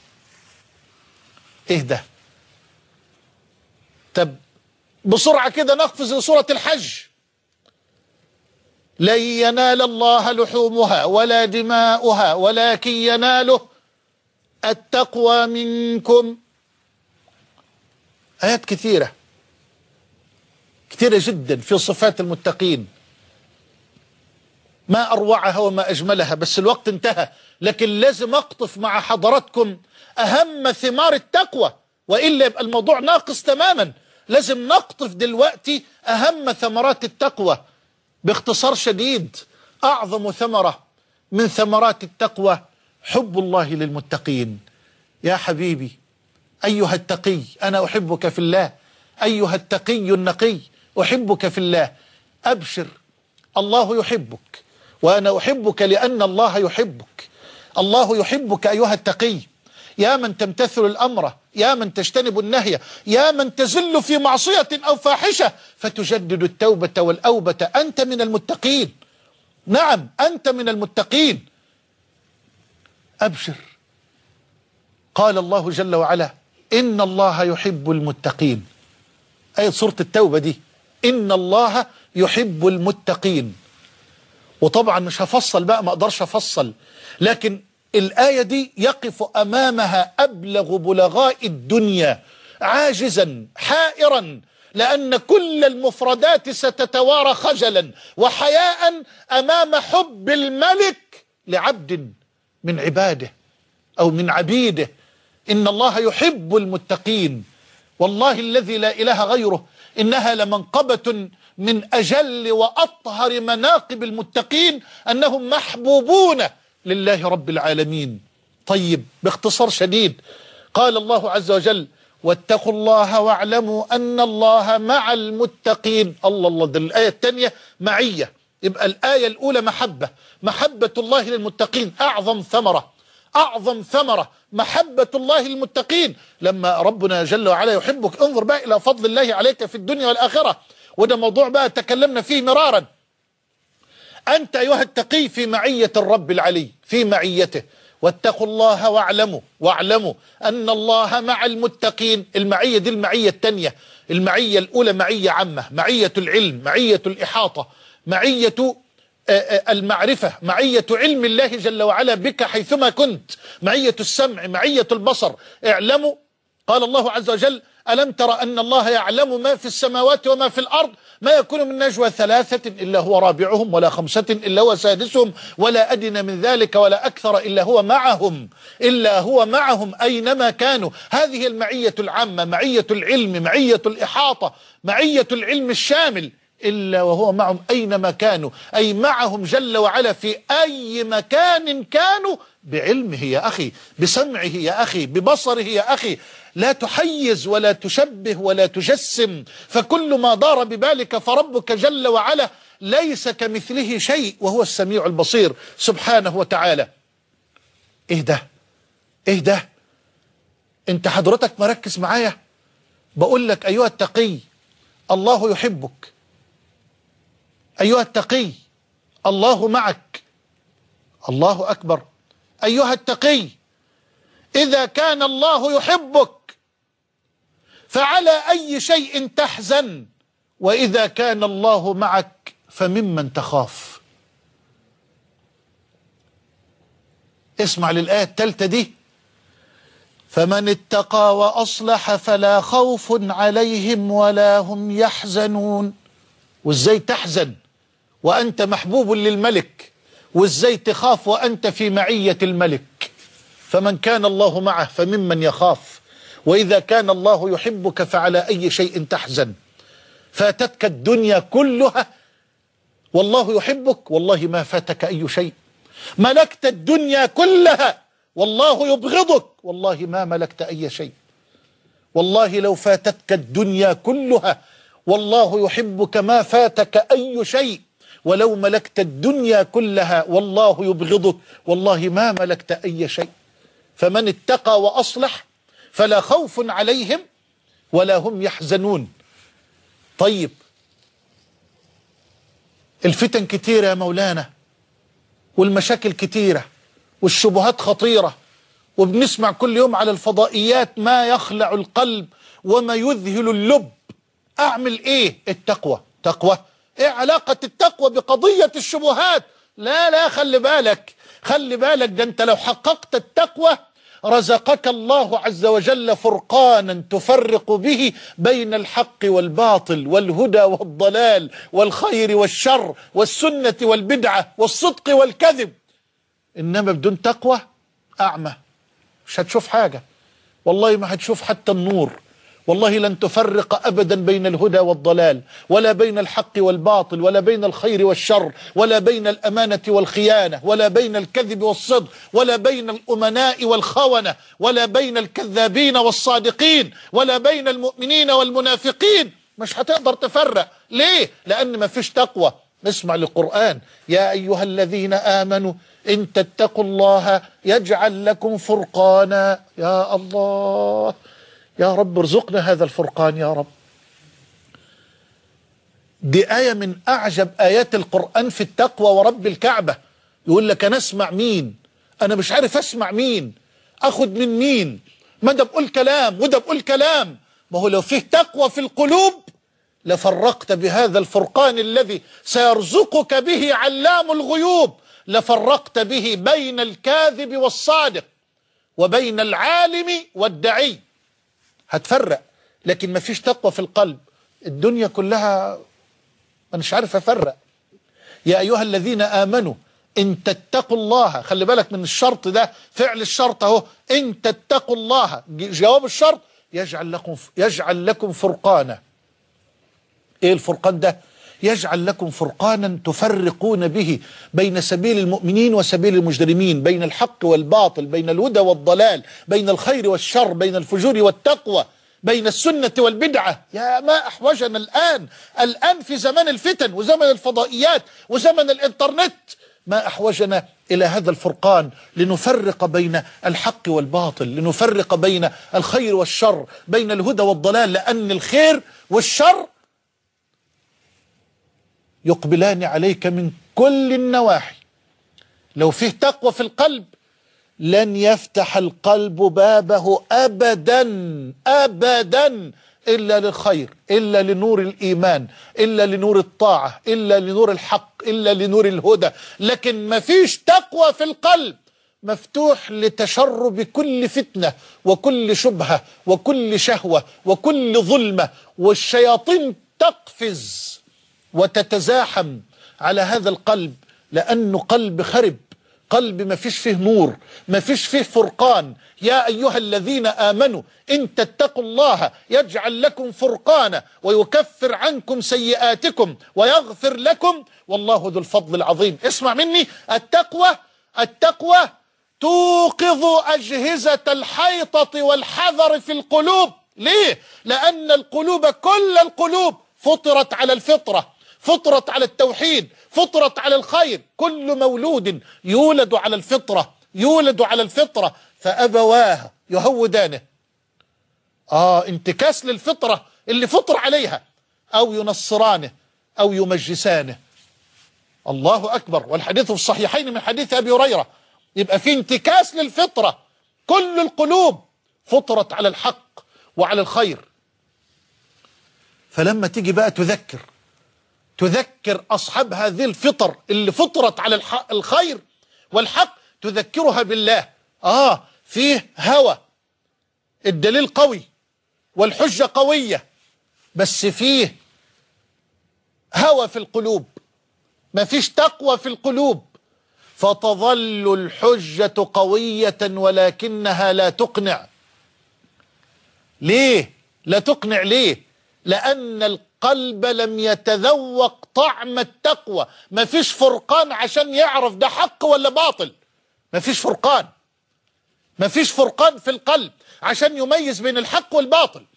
اهدى. طب بسرعة كده نقفز لسورة الحج: لن ينال الله لحومها ولا دماؤها ولكن يناله التقوى منكم. آيات كثيرة كثيرة جدا في صفات المتقين، ما أروعها وما أجملها، بس الوقت انتهى. لكن لازم أقطف مع حضراتكم أهم ثمار التقوى، وإلا يبقى الموضوع ناقص تماما. لازم نقطف دلوقتي أهم ثمرات التقوى باختصار شديد. أعظم ثمرة من ثمرات التقوى حب الله للمتقين. يا حبيبي أيها التقي أنا أحبك في الله، أيها التقي النقي أحبك في الله. أبشر، الله يحبك وأنا أحبك لأن الله يحبك. الله يحبك أيها التقي، يا من تمتثل الأمر، يا من تجتنب النهي، يا من تزل في معصية أو فاحشة فتجدد التوبة والأوبة. أنت من المتقين، نعم أنت من المتقين. أبشر. قال الله جل وعلا: إن الله يحب المتقين. أي سورة التوبة دي، إن الله يحب المتقين. وطبعا مش هفصل بقى، ما أقدرش أفصل، لكن الآية دي يقف أمامها أبلغ بلغاء الدنيا عاجزا حائرا، لأن كل المفردات ستتوارى خجلا وحياء أمام حب الملك لعبد من عباده أو من عبيده. إن الله يحب المتقين. والله الذي لا إله غيره إنها لمنقبة من أجل وأطهر مناقب المتقين، أنهم محبوبون لله رب العالمين. طيب باختصار شديد، قال الله عز وجل: واتقوا الله واعلموا أن الله مع المتقين. الله الله، ده الآية الثانية معية. يبقى الآية الأولى محبة، محبة الله للمتقين أعظم ثمرة، أعظم ثمرة محبة الله للمتقين. لما ربنا جل وعلا يحبك انظر بقى إلى فضل الله عليك في الدنيا والآخرة، وده موضوع بقى تكلمنا فيه مرارا. أنت أيها التقي في معية الرب العلي، في معيته. واتقوا الله واعلموا واعلموا أن الله مع المتقين. المعية دي المعية الثانية. المعية الأولى معية عامة، معية العلم، معية الإحاطة، معية المعرفة، معية علم الله جل وعلا بك حيثما كنت، معية السمع، معية البصر. اعلموا، قال الله عز وجل: ألم تر أن الله يعلم ما في السماوات وما في الأرض ما يكون من نجوى ثلاثة إلا هو رابعهم ولا خمسة إلا هو سادسهم ولا أدنى من ذلك ولا أكثر إلا هو معهم إلا هو معهم أينما كانوا. هذه المعية العامة، معية العلم، معية الإحاطة، معية العلم الشامل، إلا وهو معهم أينما كانوا، أي معهم جل وعلا في أي مكان كانوا، بعلمه يا أخي، بسمعه يا أخي، ببصره يا أخي. لا تحيز ولا تشبه ولا تجسم، فكل ما دار ببالك فربك جل وعلا ليس كمثله شيء وهو السميع البصير سبحانه وتعالى. إيه ده؟ إيه ده؟ أنت حضرتك مركز معايا؟ بقول لك أيها التقي الله يحبك، أيها التقي الله معك. الله أكبر. أيها التقي إذا كان الله يحبك فعلى أي شيء تحزن، وإذا كان الله معك فممن تخاف. اسمع للآية الثالثة دي: فمن اتقى وأصلح فلا خوف عليهم ولا هم يحزنون. وازاي تحزن وأنت محبوب للملك؟ وازاي تخاف وأنت في معية الملك؟ فمن كان الله معه فممن يخاف، وإذا كان الله يحبك فعلى أي شيء تحزن. فاتتك الدنيا كلها والله يحبك، والله ما فاتك أي شيء. ملكت الدنيا كلها والله يبغضك، والله ما ملكت أي شيء. والله لو فاتتك الدنيا كلها والله يحبك ما فاتك أي شيء، ولو ملكت الدنيا كلها والله يبغضك، والله ما ملكت أي شيء. فمن اتقى وأصلح فلا خوف عليهم ولا هم يحزنون. طيب، الفتن كتيرة يا مولانا، والمشاكل كتيرة، والشبهات خطيرة، وبنسمع كل يوم على الفضائيات ما يخلع القلب وما يذهل اللب. أعمل إيه؟ التقوى. تقوى؟ إيه علاقة التقوى بقضية الشبهات؟ لا لا، خلي بالك، خلي بالك، ده أنت لو حققت التقوى رزقك الله عز وجل فرقانا تفرق به بين الحق والباطل والهدى والضلال والخير والشر والسنة والبدعة والصدق والكذب. إنما بدون تقوى أعمى، مش هتشوف حاجة، والله ما هتشوف حتى النور. والله لن تفرق أبدا بين الهدى والضلال، ولا بين الحق والباطل، ولا بين الخير والشر، ولا بين الأمانة والخيانة، ولا بين الكذب والصدق، ولا بين الأمناء والخونة، ولا بين الكذابين والصادقين، ولا بين المؤمنين والمنافقين. مش هتقدر تفرق. ليه؟ لأن ما فيش تقوى. اسمع للقرآن: يا أيها الذين آمنوا إن تتقوا الله يجعل لكم فرقانا. يا الله، يا رب ارزقنا هذا الفرقان يا رب. دي آية من أعجب آيات القرآن في التقوى ورب الكعبة. يقول لك أنا أسمع مين؟ أنا مش عارف أسمع مين، أخد من مين؟ ما ده بقول كلام وده بقول كلام. ما هو لو فيه تقوى في القلوب لفرقت بهذا الفرقان الذي سيرزقك به علام الغيوب، لفرقت به بين الكاذب والصادق وبين العالم والدعي. هتفرق، لكن ما فيش تقوى في القلب الدنيا كلها أنا مش عارف أفرق. يا أيها الذين آمنوا إن تتقوا الله، خلي بالك من الشرط ده، فعل الشرط أهو، إن تتقوا الله، جواب الشرط، يجعل لكم يجعل لكم فرقانا. إيه الفرقان ده؟ يجعل لكم فرقانا تفرقون به بين سبيل المؤمنين وسبيل المجرمين، بين الحق والباطل، بين الهدى والضلال، بين الخير والشر، بين الفجور والتقوى، بين السنة والبدعة. يا ما أحوجنا الآن، الآن في زمان الفتن وزمن الفضائيات وزمن الإنترنت، ما أحوجنا إلى هذا الفرقان، لنفرق بين الحق والباطل، لنفرق بين الخير والشر، بين الهدى والضلال، لأن الخير والشر يقبلان عليك من كل النواحي. لو فيه تقوى في القلب لن يفتح القلب بابه أبدا أبدا إلا للخير، إلا لنور الإيمان، إلا لنور الطاعة، إلا لنور الحق، إلا لنور الهدى. لكن ما فيش تقوى في القلب مفتوح لتشرب كل فتنة وكل شبهة وكل شهوة وكل ظلمة، والشياطين تقفز وتتزاحم على هذا القلب، لأنه قلب خرب، قلب ما فيش فيه نور، ما فيش فيه فرقان. يا أيها الذين آمنوا إن تتقوا الله يجعل لكم فرقانا ويكفر عنكم سيئاتكم ويغفر لكم والله ذو الفضل العظيم. اسمع مني، التقوى التقوى توقظ أجهزة الحيطة والحذر في القلوب. ليه؟ لأن القلوب، كل القلوب فطرت على الفطرة، فطرت على التوحيد، فطرت على الخير. كل مولود يولد على الفطرة، يولد على الفطرة، فأبواه يهودانه، آه انتكاس للفطرة اللي فطر عليها، أو ينصرانه أو يمجسانه. الله أكبر. والحديث في الصحيحين من حديث أبي هريرة. يبقى في انتكاس للفطرة، كل القلوب فطرت على الحق وعلى الخير. فلما تيجي بقى تذكر تذكر أصحاب هذه الفطر اللي فطرت على الخير والحق، تذكرها بالله. آه فيه هوى، الدليل قوي والحجة قوية، بس فيه هوى في القلوب، ما فيش تقوى في القلوب، فتظل الحجة قوية ولكنها لا تقنع. ليه لا تقنع؟ ليه؟ لأن القلب لم يتذوق طعم التقوى. ما فيش فرقان عشان يعرف ده حق ولا باطل، ما فيش فرقان، ما فيش فرقان في القلب عشان يميز بين الحق والباطل.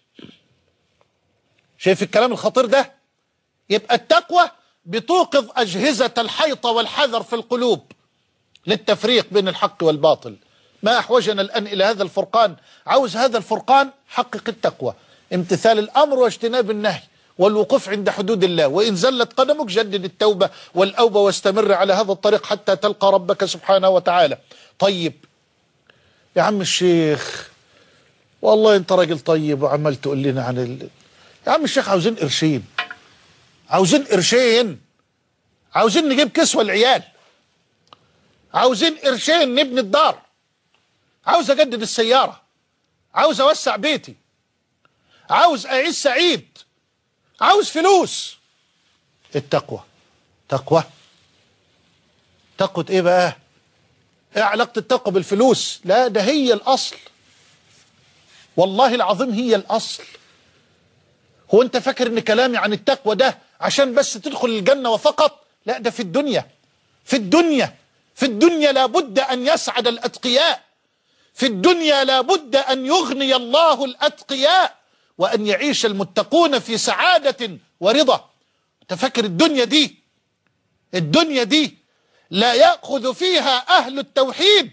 شايف الكلام الخطير ده؟ يبقى التقوى بتوقظ أجهزة الحيطة والحذر في القلوب للتفريق بين الحق والباطل. ما أحوجنا الآن إلى هذا الفرقان؟ عاوز هذا الفرقان؟ حقق التقوى، امتثال الأمر واجتناب النهي والوقوف عند حدود الله، وإن زلت قدمك جدد التوبة والأوبة واستمر على هذا الطريق حتى تلقى ربك سبحانه وتعالى. طيب يا عم الشيخ، والله انت راجل طيب وعمال تقول لنا عن ال... يا عم الشيخ عاوزين قرشين، عاوزين قرشين، عاوزين نجيب كسوة العيال، عاوزين قرشين نبني الدار، عاوز اجدد السيارة، عاوز اوسع بيتي، عاوز اعيش سعيد، عاوز فلوس. التقوى تقوى تقوى ايه بقى؟ ايه علاقة التقوى بالفلوس؟ لا، ده هي الاصل، والله العظيم هي الاصل. هو انت فاكر ان كلامي عن التقوى ده عشان بس تدخل الجنة وفقط؟ لا، ده في الدنيا، في الدنيا في الدنيا لابد ان يسعد الاتقياء، في الدنيا لابد ان يغني الله الاتقياء وان يعيش المتقون في سعادة ورضا. انت فاكر الدنيا دي الدنيا دي لا يأخذ فيها اهل التوحيد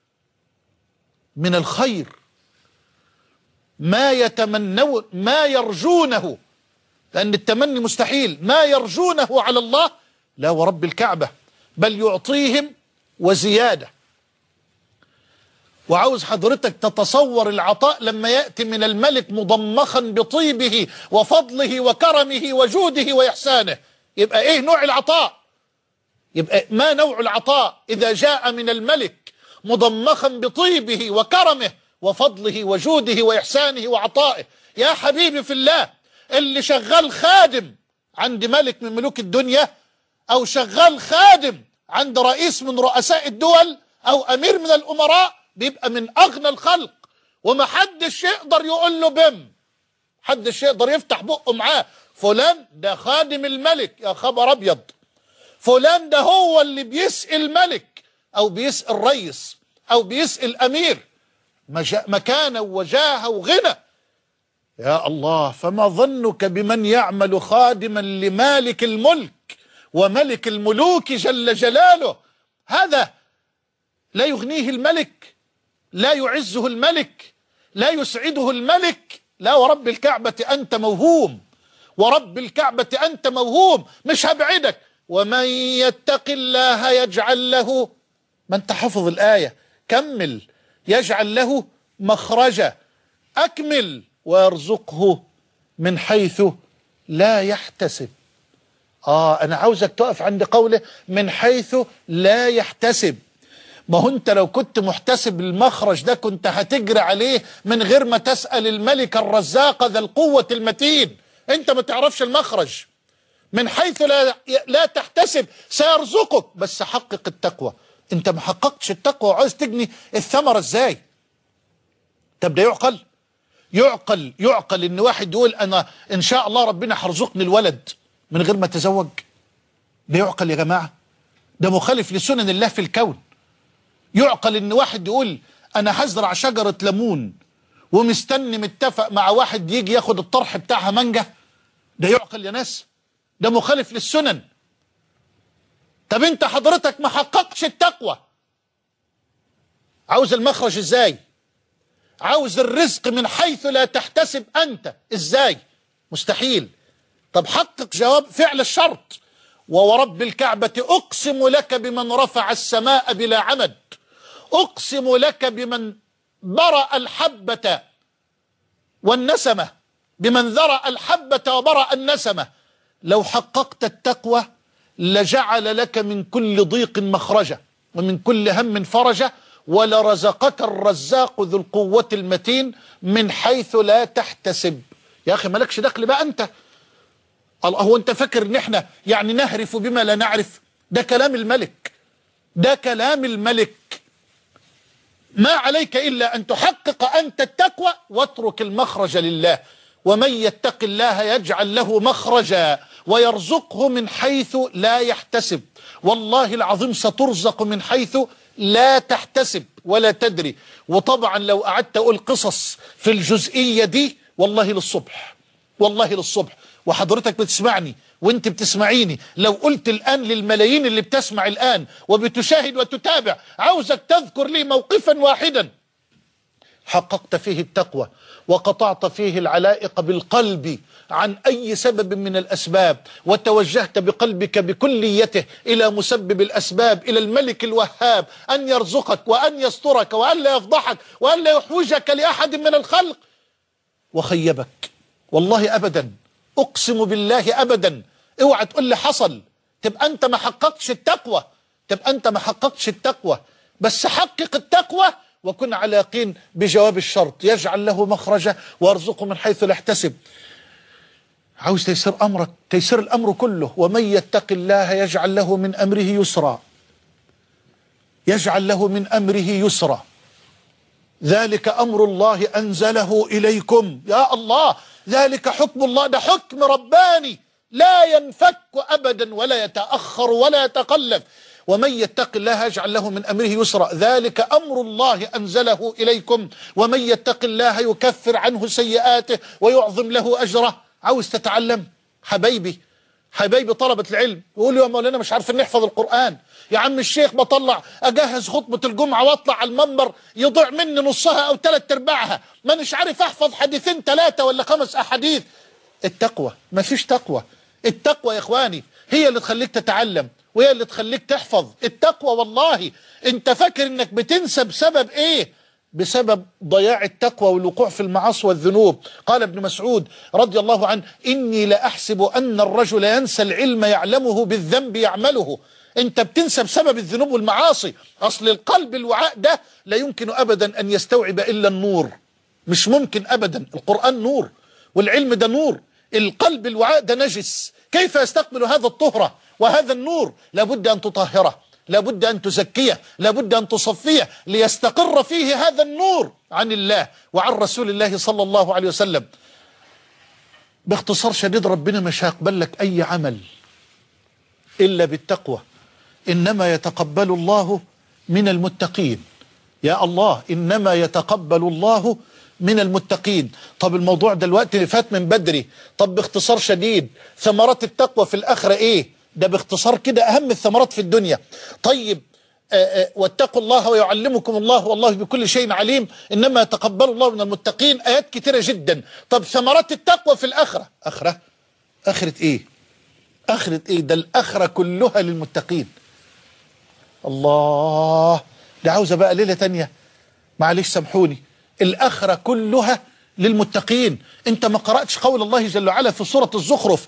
من الخير ما يتمنون، ما يرجونه، لأن التمني مستحيل، ما يرجونه على الله، لا ورب الكعبة، بل يعطيهم وزيادة. وعاوز حضرتك تتصور العطاء لما يأتي من الملك مضمخا بطيبه وفضله وكرمه وجوده وإحسانه، يبقى إيه نوع العطاء؟ يبقى ما نوع العطاء إذا جاء من الملك مضمخا بطيبه وكرمه وفضله وجوده وإحسانه وعطائه؟ يا حبيبي في الله، اللي شغال خادم عند ملك من ملوك الدنيا، أو شغال خادم عند رئيس من رؤساء الدول، أو أمير من الأمراء، بيبقى من أغنى الخلق، ومحدش يقدر يقول له بم، محدش يقدر يفتح بقه معاه. فلان ده خادم الملك، يا خبر أبيض، فلان ده هو اللي بيسأل الملك أو بيسأل الرئيس أو بيسأل أمير، مكانة وجاهة وغنى. يا الله، فما ظنك بمن يعمل خادما لمالك الملك وملك الملوك جل جلاله؟ هذا لا يغنيه الملك، لا يعزه الملك، لا يسعده الملك. لا ورب الكعبة أنت موهوم، ورب الكعبة أنت موهوم. مش هبعدك، ومن يتق الله يجعل له، ما انت حفظ الآية، كمل، يجعل له مخرجا، أكمل، ويرزقه من حيث لا يحتسب. آه أنا عاوزك تقف عند قوله من حيث لا يحتسب. ما هو انت لو كنت محتسب المخرج ده كنت هتجري عليه من غير ما تسأل الملك الرزاق ذا القوة المتين. انت ما تعرفش المخرج، من حيث لا لا تحتسب سيرزقك، بس حقق التقوى. انت ما حققتش التقوى وعايز تجني الثمرة ازاي؟ طب ده يعقل؟ يعقل يعقل ان واحد يقول انا ان شاء الله ربنا هيرزقني الولد من غير ما اتزوج؟ ده يعقل يا جماعة؟ ده مخالف لسنن الله في الكون. يعقل ان واحد يقول انا هزرع شجرة ليمون ومستني متفق مع واحد يجي ياخد الطرح بتاعها مانجا؟ ده يعقل يا ناس؟ ده مخالف للسنن. طب انت حضرتك ما حققتش التقوى، عاوز المخرج ازاي؟ عاوز الرزق من حيث لا تحتسب انت ازاي؟ مستحيل. طب حقق جواب فعل الشرط. وورب الكعبة اقسم لك بمن رفع السماء بلا عمد، اقسم لك بمن برأ الحبة والنسمة، بمن ذرأ الحبة وبرأ النسمة. لو حققت التقوى لجعل لك من كل ضيق مخرجا ومن كل هم فرجا، ولرزقك الرزاق ذو القوة المتين من حيث لا تحتسب. يا أخي مالكش دخل بقى أنت. الله، هو أنت فاكر إن إحنا يعني نهرف بما لا نعرف؟ ده كلام الملك، ده كلام الملك. ما عليك إلا أن تحقق أنت التقوى واترك المخرج لله. ومن يتق الله يجعل له مخرجا ويرزقه من حيث لا يحتسب. والله العظيم سترزق من حيث لا تحتسب ولا تدري. وطبعا لو قعدت أقول قصص في الجزئية دي والله للصبح، والله للصبح. وحضرتك بتسمعني وانت بتسمعيني، لو قلت الآن للملايين اللي بتسمع الآن وبتشاهد وتتابع، عاوزك تذكر لي موقفا واحدا حققت فيه التقوى وقطعت فيه العلائق بالقلب عن أي سبب من الأسباب، وتوجهت بقلبك بكليته إلى مسبب الأسباب، إلى الملك الوهاب، أن يرزقك وأن يسترك وأن لا يفضحك وأن لا يحوجك لأحد من الخلق، وخيبك. والله أبدا، أقسم بالله أبدا. اوعى تقول لي حصل. تبقى أنت ما حققتش التقوى، تبقى أنت ما حققتش التقوى. بس حقق التقوى وكن على يقين بجواب الشرط، يجعل له مخرجا ويرزقه من حيث لا يحتسب. عاوز تيسير أمرك، تيسير الأمر كله. ومن يتق الله يجعل له من أمره يسرا، يجعل له من أمره يسرا. ذلك أمر الله أنزله إليكم. يا الله، ذلك حكم الله، ده حكم رباني لا ينفك أبدا ولا يتأخر ولا يتقلب. ومن يتق الله يجعل له من أمره يسرا، ذلك أمر الله أنزله إليكم. ومن يتق الله يكفر عنه سيئاته ويعظم له أجره. عاوز تتعلم حبايبي، حبايبي طلبة العلم، يقولوا يا مولانا مش عارفين نحفظ القرآن. يا عم الشيخ بطلع أجهز خطبة الجمعة واطلع على المنبر يضيع مني نصها أو ثلاث ارباعها، ما مش عارف أحفظ حديثين ثلاثة ولا خمس أحاديث. التقوى، ما فيش تقوى. التقوى يا إخواني هي اللي تخليك تتعلم وهي اللي تخليك تحفظ. التقوى والله انت فاكر انك بتنسى بسبب ايه؟ بسبب ضياع التقوى والوقوع في المعاصي والذنوب. قال ابن مسعود رضي الله عنه: إني لأحسب أن الرجل ينسى العلم يعلمه بالذنب يعمله. انت بتنسى بسبب الذنوب والمعاصي. أصل القلب الوعاء ده لا يمكن أبدا أن يستوعب إلا النور، مش ممكن أبدا. القرآن نور والعلم ده نور، القلب الوعاء ده نجس، كيف يستقبل هذا الطهرة وهذا النور؟ لابد أن تطهره، لابد أن تزكيه، لابد أن تصفيه ليستقر فيه هذا النور عن الله وعن رسول الله صلى الله عليه وسلم. باختصار شديد، ربنا مش هيقبل لك أي عمل إلا بالتقوى. إنما يتقبل الله من المتقين. يا الله، إنما يتقبل الله من المتقين. طب الموضوع دلوقتي اللي فات من بدري، طب باختصار شديد ثمرات التقوى في الآخرة إيه؟ ده باختصار كده أهم الثمرات في الدنيا. طيب آآ آآ واتقوا الله ويعلمكم الله والله بكل شيء عليم، إنما يتقبل الله من المتقين، آيات كتيرة جدا. طب ثمرات التقوى في الآخرة، آخرة آخرة إيه؟ آخرة إيه؟ ده الآخرة كلها للمتقين. الله، ده عاوزة بقى ليلة تانية، معلش سامحوني. الآخرة كلها للمتقين. انت ما قرأتش قول الله جل وعلا في سورة الزخرف: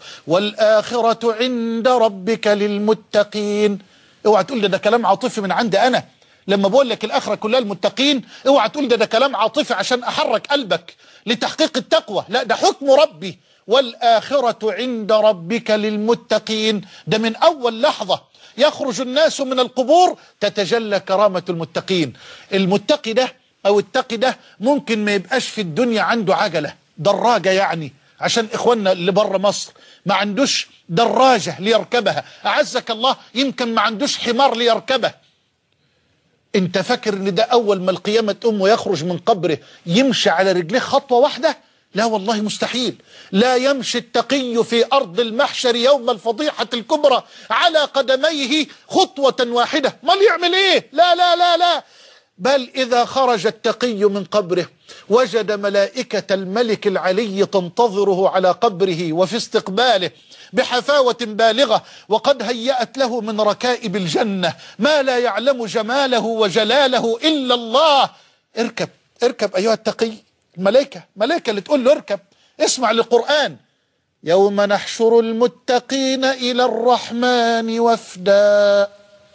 والآخرة عند ربك للمتقين. اوعى تقول لي ده كلام عاطفي من عندي انا، لما بقول لك الآخرة كلها المتقين اوعى تقول ده ده كلام عاطفي عشان أحرك قلبك لتحقيق التقوى، لا ده حكم ربي، والآخرة عند ربك للمتقين. ده من أول لحظة يخرج الناس من القبور تتجلى كرامة المتقين. المتقي ده أو التقي ده ممكن ما يبقاش في الدنيا عنده عجلة دراجة، يعني عشان إخواننا اللي بره مصر ما عندوش دراجة ليركبها، أعزك الله يمكن ما عندوش حمار ليركبه. انت فاكر ان ده اول ما القيامة تقوم ويخرج من قبره يمشي على رجليه خطوة واحدة؟ لا والله مستحيل. لا يمشي التقي في ارض المحشر يوم الفضيحة الكبرى على قدميه خطوة واحدة. ما يعمل ايه؟ لا لا لا لا، بل اذا خرج التقي من قبره وجد ملائكة الملك العلي تنتظره على قبره وفي استقباله بحفاوة بالغة، وقد هيأت له من ركائب الجنة ما لا يعلم جماله وجلاله إلا الله. اركب اركب أيها التقي. الملائكة ملائكة اللي تقول له اركب. اسمع للقرآن: يوم نحشر المتقين إلى الرحمن وفدا.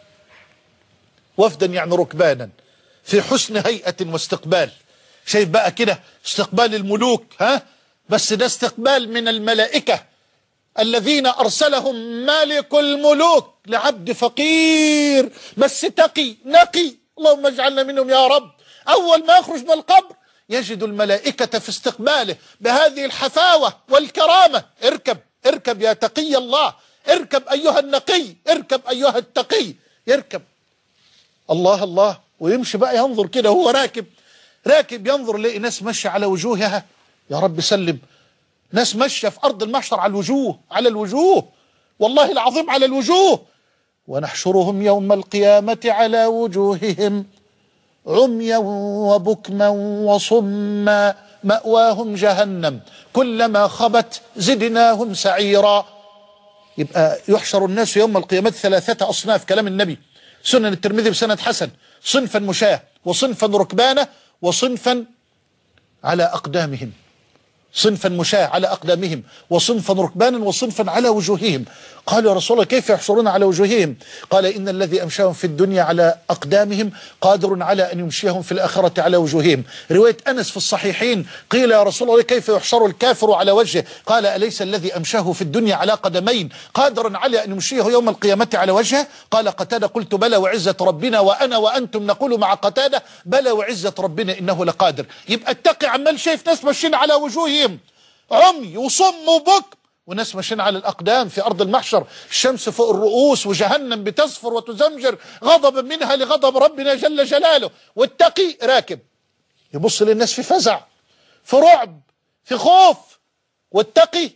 وفدا يعني ركبانا في حسن هيئة واستقبال. شايف بقى كده استقبال الملوك، ها؟ بس ده استقبال من الملائكة الذين أرسلهم مالك الملوك لعبد فقير بس تقي نقي، اللهم اجعلنا منهم يا رب. أول ما يخرج من القبر يجد الملائكة في استقباله بهذه الحفاوة والكرامة. اركب اركب يا تقي الله، اركب أيها النقي، اركب أيها التقي. يركب الله الله ويمشي بقى ينظر كده وهو راكب راكب ينظر لقي ناس ماشية على وجوهها، يا رب سلم، ناس ماشية في أرض المحشر على الوجوه، على الوجوه والله العظيم على الوجوه. ونحشرهم يوم القيامة على وجوههم عميا وبكما وصما مأواهم جهنم كلما خبت زدناهم سعيرا. يبقى يحشر الناس يوم القيامة ثلاثة أصناف، كلام النبي سنن الترمذي بسند حسن: صنفا مشاة، وصنفا ركبانة، وصنفا على أقدامهم. صنفا مشاة على أقدامهم، وصنفا ركبانا، وصنفا على وجوههم. قالوا يا رسول الله كيف يحشرون على وجوههم؟ قال إن الذي أمشاهم في الدنيا على أقدامهم قادر على أن يمشيهم في الآخرة على وجوههم. رواية أنس في الصحيحين قيل يا رسول الله كيف يحشر الكافر على وجهه؟ قال أليس الذي أمشاه في الدنيا على قدمين قادر على أن يمشيه يوم القيامة على وجهه؟ قال قتادة قلت بلى وعزة ربنا، وأنا وأنتم نقول مع قتادة بلى وعزة ربنا إنه لقادر. يبقى التقي عمال شايف ناس ماشيين على وجوههم عمي وصم وبكم، وناس ماشيين على الأقدام في أرض المحشر، الشمس فوق الرؤوس وجهنم بتصفر وتزمجر غضبا منها لغضب ربنا جل جلاله. والتقي راكب يبص للناس في فزع، في رعب، في خوف. والتقي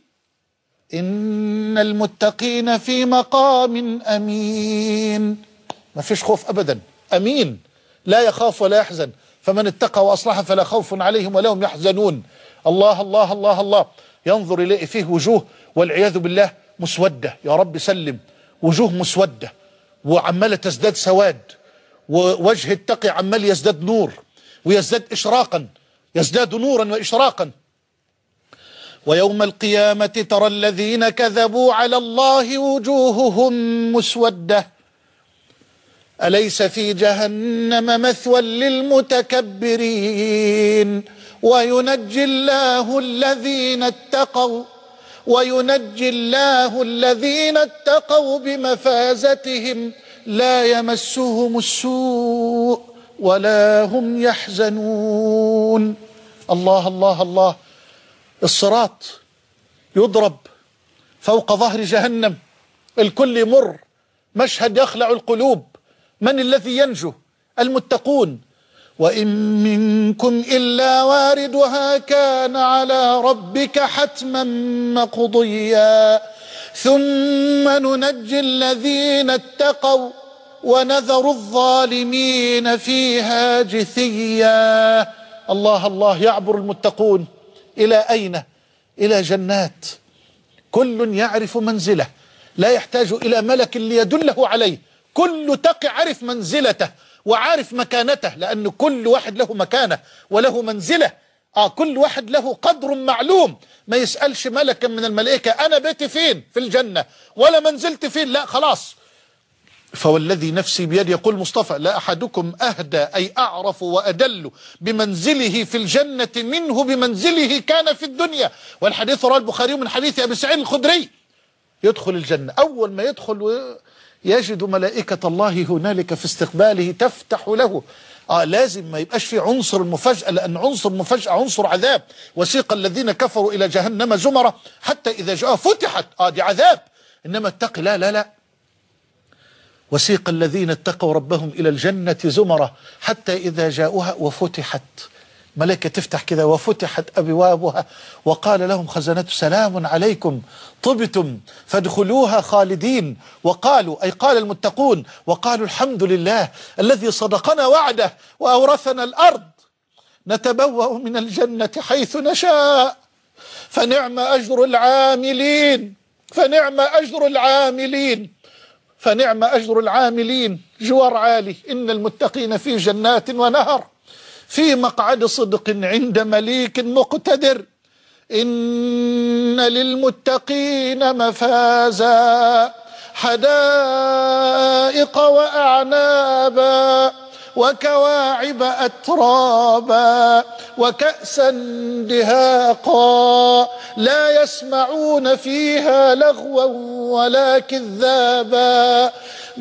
إن المتقين في مقام أمين، ما فيش خوف أبدا، أمين لا يخاف ولا يحزن. فمن اتقى وأصلح فلا خوف عليهم ولا هم يحزنون. الله الله الله الله. ينظر إليه فيه وجوه والعياذ بالله مسودة، يا رب سلم، وجوه مسودة وعمالة تزداد سواد، ووجه التقي عمال يزداد نور ويزداد إشراقا، يزداد نورا وإشراقا. ويوم القيامة ترى الذين كذبوا على الله وجوههم مسودة أليس في جهنم مثوى للمتكبرين وينجي الله الذين اتقوا وينجي الله الذين اتقوا بمفازتهم لا يمسهم السوء ولا هم يحزنون. الله الله الله. الصراط يضرب فوق ظهر جهنم، الكل يمر، مشهد يخلع القلوب. من الذي ينجو؟ المتقون. وإن منكم إلا واردها كان على ربك حتما مقضيا ثم ننجي الذين اتقوا ونذر الظالمين فيها جثيا. الله الله. يعبر المتقون إلى أين؟ إلى جنات. كل يعرف منزله، لا يحتاج إلى ملك ليدله عليه. كل تقي عرف منزلته وعارف مكانته، لأن كل واحد له مكانة وله منزلة. آه كل واحد له قدر معلوم. ما يسألش ملكا من الملائكة أنا بيتي فين في الجنة ولا منزلتي فين، لا خلاص فوالذي نفسي بيده، يقول مصطفى: لا أحدكم أهدى أي أعرف وأدل بمنزله في الجنة منه بمنزله كان في الدنيا. والحديث رواه البخاري من حديث أبي سعيد الخدري. يدخل الجنة، أول ما يدخل يجد ملائكة الله هنالك في استقباله تفتح له. آه لازم ما يبقاش في عنصر المفاجأة، لأن عنصر المفاجأة عنصر عذاب. وسيق الذين كفروا إلى جهنم زمرة حتى إذا جاء فتحت. آه دي عذاب. إنما اتقي لا لا لا وسيق الذين اتقوا ربهم إلى الجنة زمرة حتى إذا جاءوها وفتحت، ملائكة تفتح كده، وفتحت أبوابها وقال لهم خزنة سلام عليكم طبتم فادخلوها خالدين. وقالوا، أي قال المتقون، وقالوا الحمد لله الذي صدقنا وعده وأورثنا الأرض نتبوأ من الجنة حيث نشاء فنعم أجر العاملين فنعم أجر العاملين فنعم أجر العاملين. جوار عالي. إن المتقين في جنات ونهر في مقعد صدق عند مليك مقتدر. إن للمتقين مفازا حدائق وأعنابا وكواعب أترابا وكأسا دهاقا لا يسمعون فيها لغوا ولا كذابا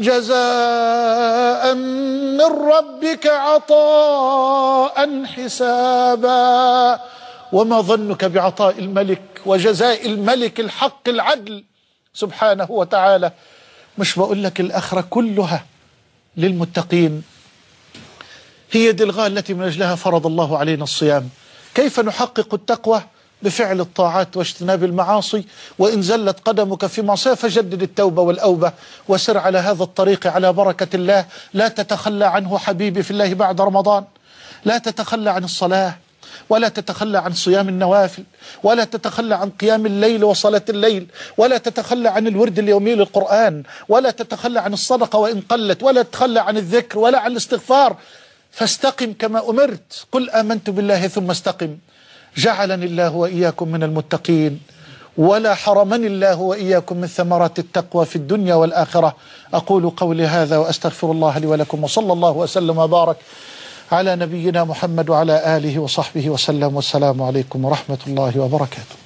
جزاء من ربك عطاء حسابا. وما ظنك بعطاء الملك وجزاء الملك الحق العدل سبحانه وتعالى؟ مش بقول لك الآخرة كلها للمتقين؟ هي دي الغاية التي من أجلها فرض الله علينا الصيام. كيف نحقق التقوى؟ بفعل الطاعات واجتناب المعاصي. وإن زلت قدمك في معصية فجدد التوبة والأوبة وسر على هذا الطريق على بركة الله. لا تتخلى عنه حبيبي في الله بعد رمضان. لا تتخلى عن الصلاة، ولا تتخلى عن صيام النوافل، ولا تتخلى عن قيام الليل وصلاة الليل، ولا تتخلى عن الورد اليومي للقرآن، ولا تتخلى عن الصدقة وإن قلت، ولا تتخلى عن الذكر ولا عن الاستغفار. فاستقم كما أمرت. قل آمنت بالله ثم استقم. جعلني الله وإياكم من المتقين، ولا حرمني الله وإياكم من ثمرات التقوى في الدنيا والآخرة. أقول قولي هذا وأستغفر الله لي ولكم، وصلى الله وسلم وبارك على نبينا محمد وعلى آله وصحبه وسلم. والسلام عليكم ورحمة الله وبركاته.